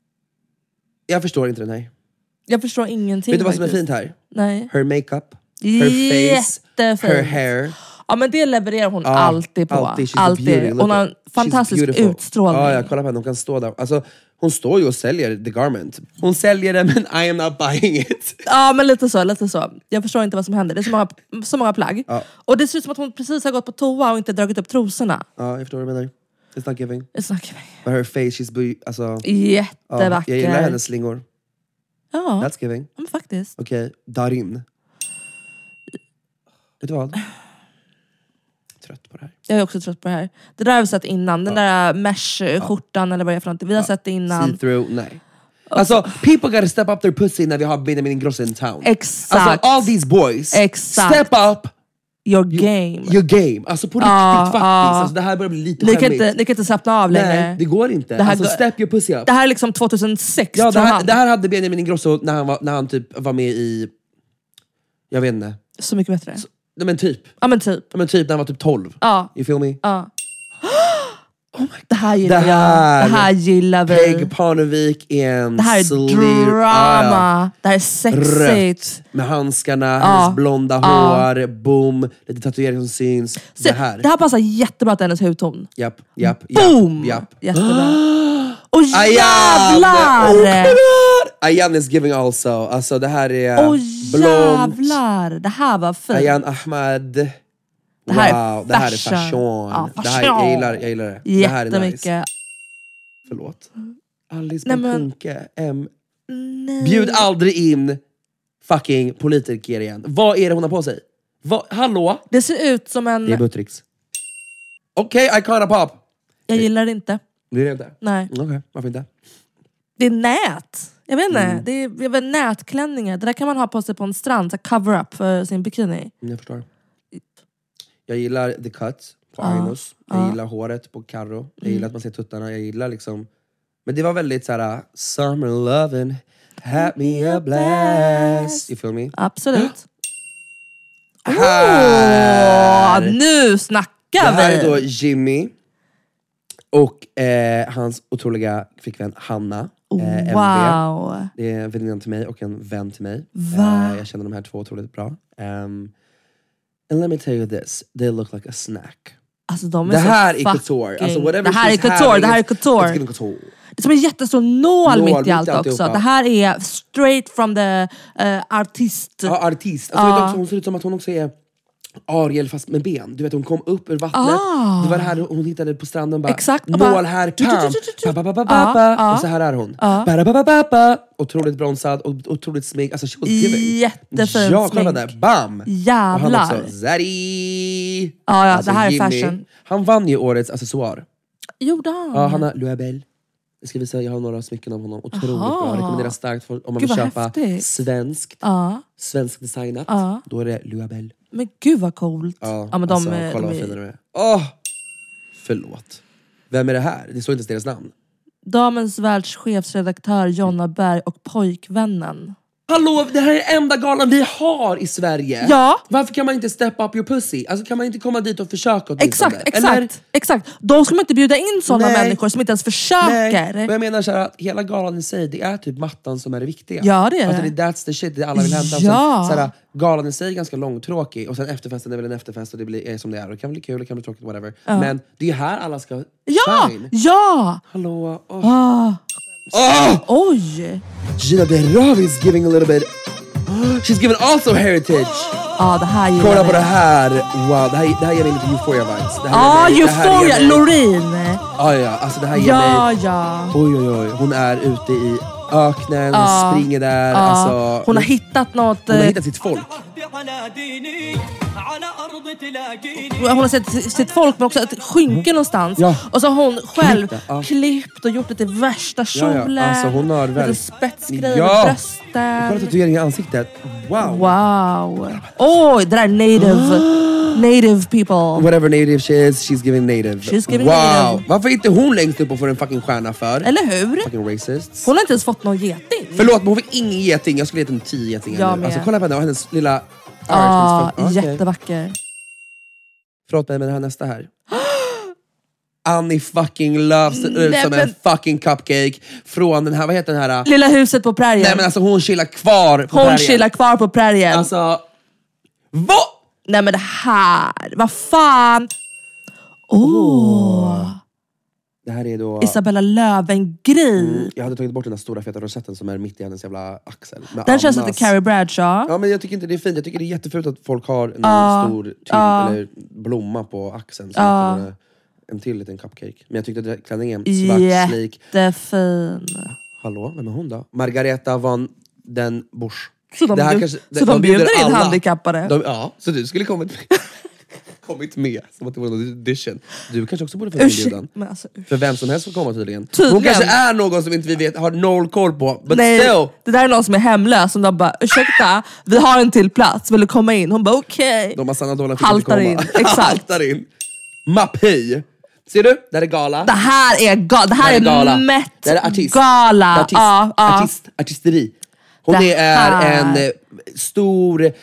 jag förstår inte den här. Jag förstår ingenting. Vet du vad faktiskt. som är fint här? Nej. Her makeup, her face, jättefint. her hair. Ja, men det levererar hon ja, alltid på. Alltid. alltid. Hon har en fantastisk utstrålning. Ja, jag kollar på henne, hon kan stå där. Alltså, hon står ju och säljer the garment. Hon säljer det, men I am not buying it. Ja, men lite så, lite så. Jag förstår inte vad som händer. Det är så många, så många plagg. Ja. Och det ser ut som att hon precis har gått på toa och inte dragit upp trosorna. Ja, jag förstår vad du menar. It's not giving. It's not giving. But her face, she's be, alltså, jättevacker. Ja, jag gillar hennes slingor. Ja, that's giving. Men faktiskt. Okej, okay. Darin. Vet du vad? Trött på det här. Jag är också trött på det här. Det där har vi sett innan. Den ja. där mesh-skjortan ja. eller vad det är för någonting. Vi har ja. sett det innan. See-through, nej. Alltså, people gotta step up their pussy när vi har Benjamin Ingrosso in town. Exakt. Alltså, all these boys. Exakt. Step up your game. Your game. Alltså på riktigt ah, faktiskt. Ah. Alltså, det här börjar bli lite ni skämmigt. kan, inte, ni kan inte slappna av längre. Nej, det går inte. Det här alltså, step your pussy up. Det här är liksom tjugohundrasex, ja, det tror här, han. det här hade Benjamin Ingrosso när han, var, när han typ var med i... Jag vet inte. Så mycket bättre. Så, nej, men typ. Ja, men typ. Ja, men typ när han var typ tolv. Ja. You feel me? Ja. Oh my, det här gillar det här, jag. Det här gillar vi. Peg Parnevik i en det här är sleer. drama. Ah, ja. Det här är sexigt. Rött. Med handskarna, ah. hennes blonda ah. hår, boom, lite tatuering som syns. Så, det här. Det här passar jättebra till hennes hudton. Japp, japp, boom! Japp. Jättebra. Och jävlar! Oh, Ayan is giving also. Alltså det här är oh, blont. Jävlar, det här var fint. Ayan Ahmad. Det här wow, är det här är fashion. Ja, fashion. Det här, jag, gillar, jag gillar det. Det här är nice. Förlåt. Alice Bakunke. M. Bjud aldrig in fucking politiker igen. Vad är det hon har på sig? Va? Hallå? Det ser ut som en... Det är Buttricks. Okej, okay, Icona Pop. Jag gillar det inte. Det är det inte? Nej. Okej, okay, varför inte? Det är nät. Jag vet inte. Mm. Det är, jag vet, nätklänningar. Det där kan man ha på sig på en strand. Så cover up för sin bikini. Jag förstår. Jag gillar the cut på ah, Ainos. Jag ah. gillar håret på Karo. Jag Mm. gillar att man ser tuttarna. Jag gillar liksom... Men det var väldigt såhär... Summer lovin', had me a blast. You feel me? Absolut. Här! Oh, nu snackar vi! Det här är då Jimmy. Och eh, hans otroliga flickvän Hanna. Eh, M V. Wow. Det är en väninna till mig och en vän till mig. Va? Eh, jag känner de här två otroligt bra. Um, and let me tell you this. They look like a snack. Alltså de är det så här fucking... är couture. Alltså, whatever det här är she's couture, having, det här är couture. It's couture. Det är som en jättestor nål, Nål mitt i allt mitt i också. alltihopa. Det här är straight from the uh, artist. Ja, artist. Alltså, Ah. vet du också, hon ser ut som att hon också är Ariel fast med ben. Du vet, hon kom upp ur vattnet. Ah. Det var det här hon hittade på stranden. Bara, exakt. Nål bara, här, tu, tu, pam. tu, tu, tu. Ba, ba, ba, ba, Ah, ba. ah. Och så här är hon. Ah. Ba, ba, ba, ba, ba. Otroligt bronsad och otroligt smink. Alltså, she was giving. Jättefint ja, kolla smink. där. Bam! Jävlar. Och han också, Zaddy! Ja, ja, alltså, det här är Jimmy. fashion. Han vann ju årets accessoar. Gjorde han? Ja, han har Louis Bell. Jag ska visa, jag har några smycken av honom. Otroligt Aha. bra. Jag rekommenderar starkt för, om man vill köpa häftigt. svenskt. Ja. Svensk designat. Ja. Då är det Luabel. Men gud vad coolt. Ja, ja men de, alltså, är, kolla de vad är... fina de är. Åh! Förlåt. Vem är det här? Det står inte deras namn. Damens Världs chefsredaktör Jonna Berg och pojkvännen. Hallå, det här är enda galan vi har i Sverige. Ja. Varför kan man inte step up your pussy? Alltså kan man inte komma dit och försöka? Exakt, det? exakt, Eller? exakt. Då ska man inte bjuda in sådana Nej. människor som inte ens försöker. Nej. Och jag menar så här att hela galan i sig, det är typ mattan som är det viktiga. Ja, det är alltså, det. det. That's the shit, det alla vill hämta. Ja. Sen, så här, galan i sig är ganska långtråkig. Och sen efterfesten är väl en efterfest och det blir, är som det är. Och det kan bli kul, det kan bli tråkigt, whatever. Ja. Men det är här alla ska Ja, shine. ja. Hallå. Oh. Ah. Oh. Oj. Gina Behravi is giving a little bit. She's given also heritage. Ja, det här gillar Kolla på det här. Wow, det här, det här ger mig lite Euphoria-vibes. Ja, ah, Euphoria. Loreen. Ja, ja. Alltså det här ger ja, mig... Ja, Oj, oj, oj. Hon är ute i öknen, ja. springer där. Ja. Alltså, hon har hittat något... Hon har hittat sitt folk. Hon har sett sitt folk, men också ett skynke någonstans. Ja. Och så har hon själv klippt, ja. klippt och gjort det till värsta kjolen. Ja, ja. Alltså, hon har väl... lite spetsgrejer ja. i brösten. Kolla tatueringen i ansiktet. Wow. Wow. Oj, det där är native. Native people. Whatever native she is, she's giving native. She's giving wow. native. Varför är inte hon längst upp och får en fucking stjärna för? Eller hur? Fucking racists. Hon har inte ens fått någon geting. Förlåt, men hon fick ingen geting. Jag skulle ge henne tio getingar jag nu. med. Alltså kolla på henne och hennes lilla... Ja, ah, okay. jättevacker. Förlåt mig med det här nästa här. Annie fucking loves ut Nej, som men... en fucking cupcake. Från den här, vad heter den här? Lilla huset på prärien. Nej men alltså hon chillar kvar på Hon prärien. chillar kvar på prärien. Alltså, vad? Nej men det här, vad fan. Åh. Oh. Det här är då... Isabella Löwengrip. Mm, jag hade tagit bort den där stora feta rosetten som är mitt i hennes jävla axel. Den Annas... känns lite Carrie Bradshaw. Ja men jag tycker inte det är fint. Jag tycker det är jättefult att folk har en uh, stor typ, uh. eller blomma på axeln. Så uh. en, en till liten cupcake. Men jag tyckte att klänningen svart slik. Jättefin. Hallå, vem är hon då? Margareta von den Busch. Så de, det här bjud, kanske, så de, de bjuder in alla. handikappade? De, ja, så du skulle kommit med. kommit med som att det var någon edition. Du kanske också borde få en inbjudan. Alltså, för vem som helst får komma tydligen. tydligen. Hon kanske är någon som inte vi vet, har noll koll på. But nej, still. Det där är någon som är hemlös som de bara, ursäkta, vi har en till plats, vill du komma in? Hon bara okej. Okay. De har Sanna Dollar haltar in, exakt. haltar in. Mappi. Ser du? Det här är gala. Det här är gala. Det här, det här är, är Met det här är artist. Gala. Artist. Ja, ja. Artist. Artisteri. Hon det är en stor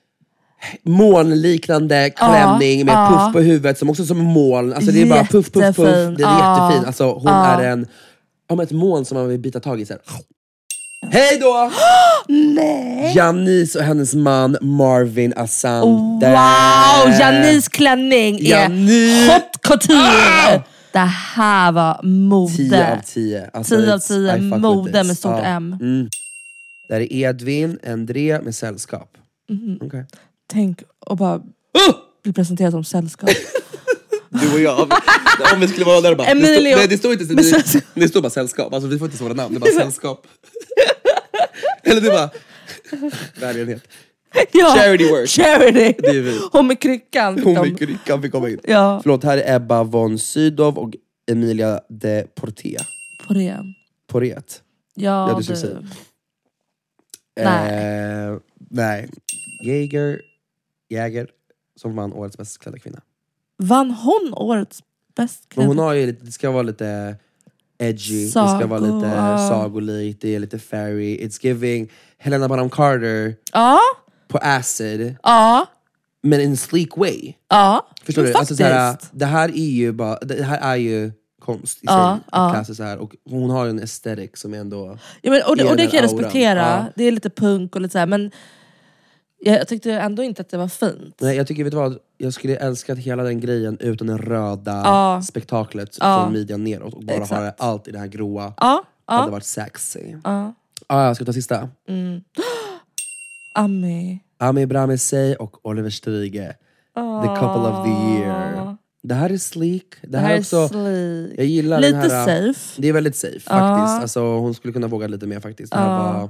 molnliknande klänning ja, med ja. puff på huvudet som också som en moln. Alltså det är bara puff, puff, puff. Det är ja. jättefin. Alltså hon ja. är en om ett moln som man vill bita tag i så här. Hej då! Nej. Janice och hennes man Marvin Asante. Wow, Janice klänning är Janice. hot couture. Ah! Det här var mode. tio av tio. Alltså, tio av tio mode med stort ja. M. Mm. Där är Edvin, André med sällskap. Mm. Okay. Tänk och bara uh! bli presenterad som sällskap. Du och jag. Om vi skulle vara där bara. Emilio. Det, stå, nej, det står inte det, det står bara sällskap. Alltså vi får inte så våra namn. Det är bara sällskap. Eller det är bara välgörenhet. Ja, charity work. Charity. Det är vi. Hon med kryckan. Hon med kryckan fick komma in. Ja. Förlåt, här är Ebba von Sydow och Emilia de Porte. Poré. Porret. Ja, ja, du skulle säga. Nej. Eh, nej. Jäger, Jäger som vann årets bäst klädda kvinna. Vann hon årets bäst klädda? Men hon har ju lite, det ska vara lite edgy, Sago, det ska vara lite uh. sagolikt, det är lite fairy. It's giving Helena Bonham Carter uh. på acid. Uh. Men in a sleek way. Ja, uh. Förstår du? Alltså, såhär, det här är ju bara, det här är ju konst i sig. Uh. Uh. Så här, och hon har ju en aesthetic som är ändå ja, men, och, det, och det kan jag respektera. Uh. Det är lite punk och lite såhär, men jag tyckte ändå inte att det var fint. Nej, jag tycker, vet du vad? Jag skulle älska hela den grejen utan den röda uh. spektaklet uh. från midjan neråt och bara Exakt. ha allt i det här gråa. Uh. Uh. Hade varit sexy. Uh. Ah, jag ska ta sista. Mm. Ami. Ami Bramesey och Oliver Strige. Uh. The couple of the year. Det här är sleek. Det, det här, här är också, sleek. Jag gillar lite den här, safe. Det är väldigt safe faktiskt. Uh. Alltså, hon skulle kunna våga lite mer faktiskt. Det här uh. var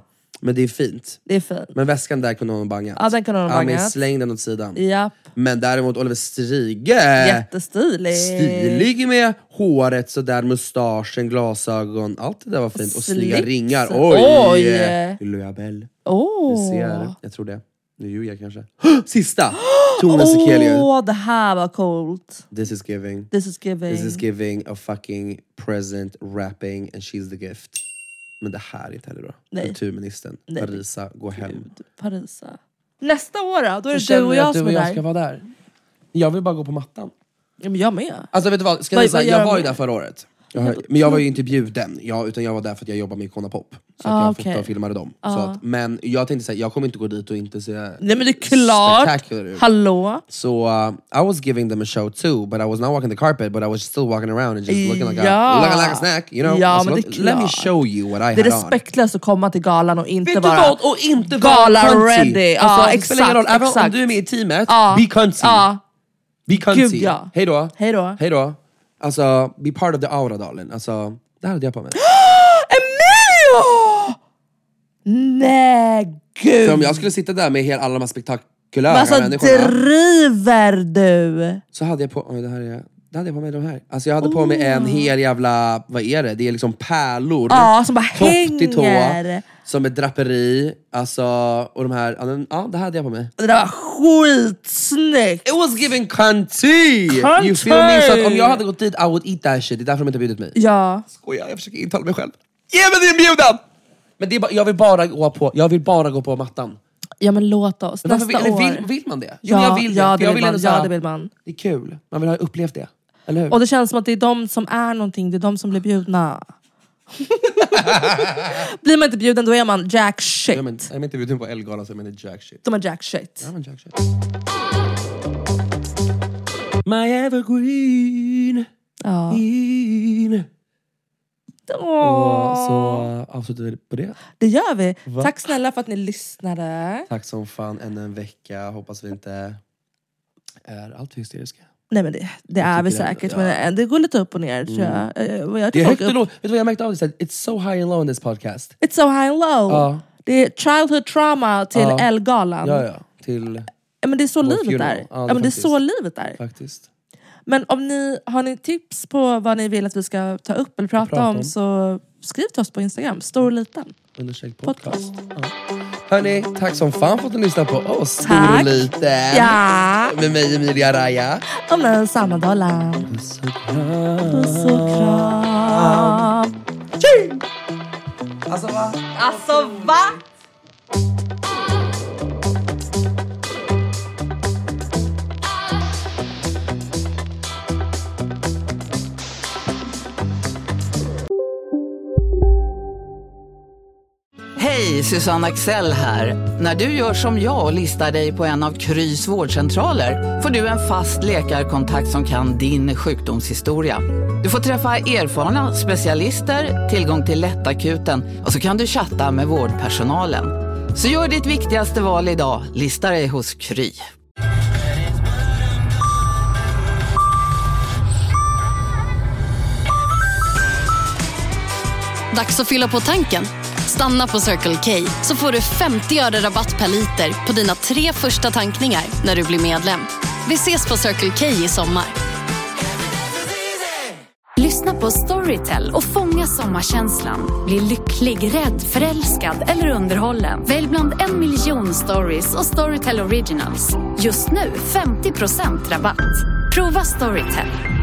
Men det är fint. Det är fint. Men väskan där kunde hon bangat. Ja, den kunde hon bangat. Ja, men släng den åt sidan. Japp. Men däremot Oliver Strige. Jättestilig. Stilig med håret, sådär, mustaschen, glasögon. Allt det där var fint. Och snygga ringar. Oj! Oj. Luabelle. Åh. Du ser, jag tror det. Nu ljuger jag kanske. Sista! Tone Sekelius. Åh, det här var coolt. This is giving. This is giving. This is giving a fucking present rapping and she's the gift. Men det här är inte heller bra. Nej. Kulturministern. Nej. Parisa, gå hem. Gud, Parisa. Nästa år då? Då är det Känner du och jag jag att du som och är jag där. ska vara där. Jag vill bara gå på mattan. Ja, men jag med. Alltså vet du vad, ska Vad- jag säga, vad gör jag var de ju med? där förra året. Jag har, men jag var ju inte bjuden, jag, utan jag var där för att jag jobbar med Icona Pop. Så att Ah, jag okej. fotade och filmade dem. Ah. Så att, men jag tänkte säga, jag kommer inte gå dit och inte se Nej men det är klart. spectacular ut. Hallå. So uh, I was giving them a show too, but I was not walking the carpet, but I was still walking around and just looking like, Ja. a, looking like a snack, you know? Ja, Alltså, men let, det är let me klart. show you what I Det är had on. respektlöst att komma till galan och inte Vet du bara vad? Och inte vara gala cunty. ready. Alltså, Ja, det spelar ingen roll. exakt, Även om exakt. du är med i teamet, Ja. be cunty. Ja. Be cunty. Gud, ja. Hej då. Hej då. Hej då. Alltså, be part of the aura, darling. Alltså, det här hade jag på mig. Emilio! Nej, gud. För om jag skulle sitta där med hela alla de här spektakulära Men alltså människorna, driver du? så hade jag på, oj, det här är, det hade jag på mig de här. Alltså jag hade på mig en hel jävla, vad är det? Det är liksom pärlor. Ja, som bara topp till tå, hänger. som ett draperi. Alltså, och de här, ja, den- ja det hade jag på mig. Det där var skitsnyggt. It was giving cunty! Cunty! You feel me? Så att om jag hade gått dit, I would eat that shit. Det är därför de inte har bjudit mig. Ja. Skojar, jag försöker intala mig själv. Ge mig din bjudan! Men det är bara, jag vill bara gå på, jag vill bara gå på mattan. Ja men låt oss. Men varför Nästa vill, år. vill, vill man det? Ja, men jag vill det. ja, För det jag vill ändå man. säga, Ja, det vill man. Det är kul. Man vill ha upplevt det. Eller hur? Och det känns som att det är de som är någonting, det är de som blir bjudna. Blir man inte bjuden då är man jack shit. Jag, men, jag är inte bjuden på Elgala så jag menar jack shit. De är jack shit. Ja, men jack shit. My evergreen. Ja. In. Åh. Och så uh, avslutar vi på det. Det gör vi. Va? Tack snälla för att ni lyssnade. Tack som fan, ännu en vecka. Hoppas vi inte är allt för hysteriska. Nej men det, det är vi tycker det- säkert. ja. Men det går lite upp och ner tror jag. Eh, och jag Det är tror högt folk och upp- lågt. Vet du vad jag märkte av det? It's so high and low in this podcast. It's so high and low. Ja. Det är childhood trauma till Ja. Elgalan. Ja, ja. Till Ja, men det är så vår livet funeral. är. Ja, Ja, det men det är faktiskt. så livet är. faktiskt. Men om ni har ni tips på vad ni vill att vi ska ta upp eller prata, Prata om, om. så skriv till oss på Instagram. Stor och liten. Understreck podcast. Ja. Hörni, tack som fan för att ni lyssnade på oss. Stor Tack. och liten. Ja. Med mig Emilia Raya. Och med Sanna Dollan. Puss och kram. Puss och kram. Alltså va? Alltså va? Hej, Susanne Axel här. När du gör som jag och listar dig på en av Krys vårdcentraler får du en fast läkarkontakt som kan din sjukdomshistoria. Du får träffa erfarna specialister, tillgång till lättakuten och så kan du chatta med vårdpersonalen. Så gör ditt viktigaste val idag, lista dig hos Kry. Dags att fylla på tanken. Stanna på Circle K så får du femtio öre rabatt per liter på dina tre första tankningar när du blir medlem. Vi ses på Circle K i sommar. Lyssna på Storytel och fånga sommarkänslan. Bli lycklig, rädd, förälskad eller underhållen. Välj bland en miljon stories och Storytel Originals. Just nu femtio procent rabatt. Prova Storytel.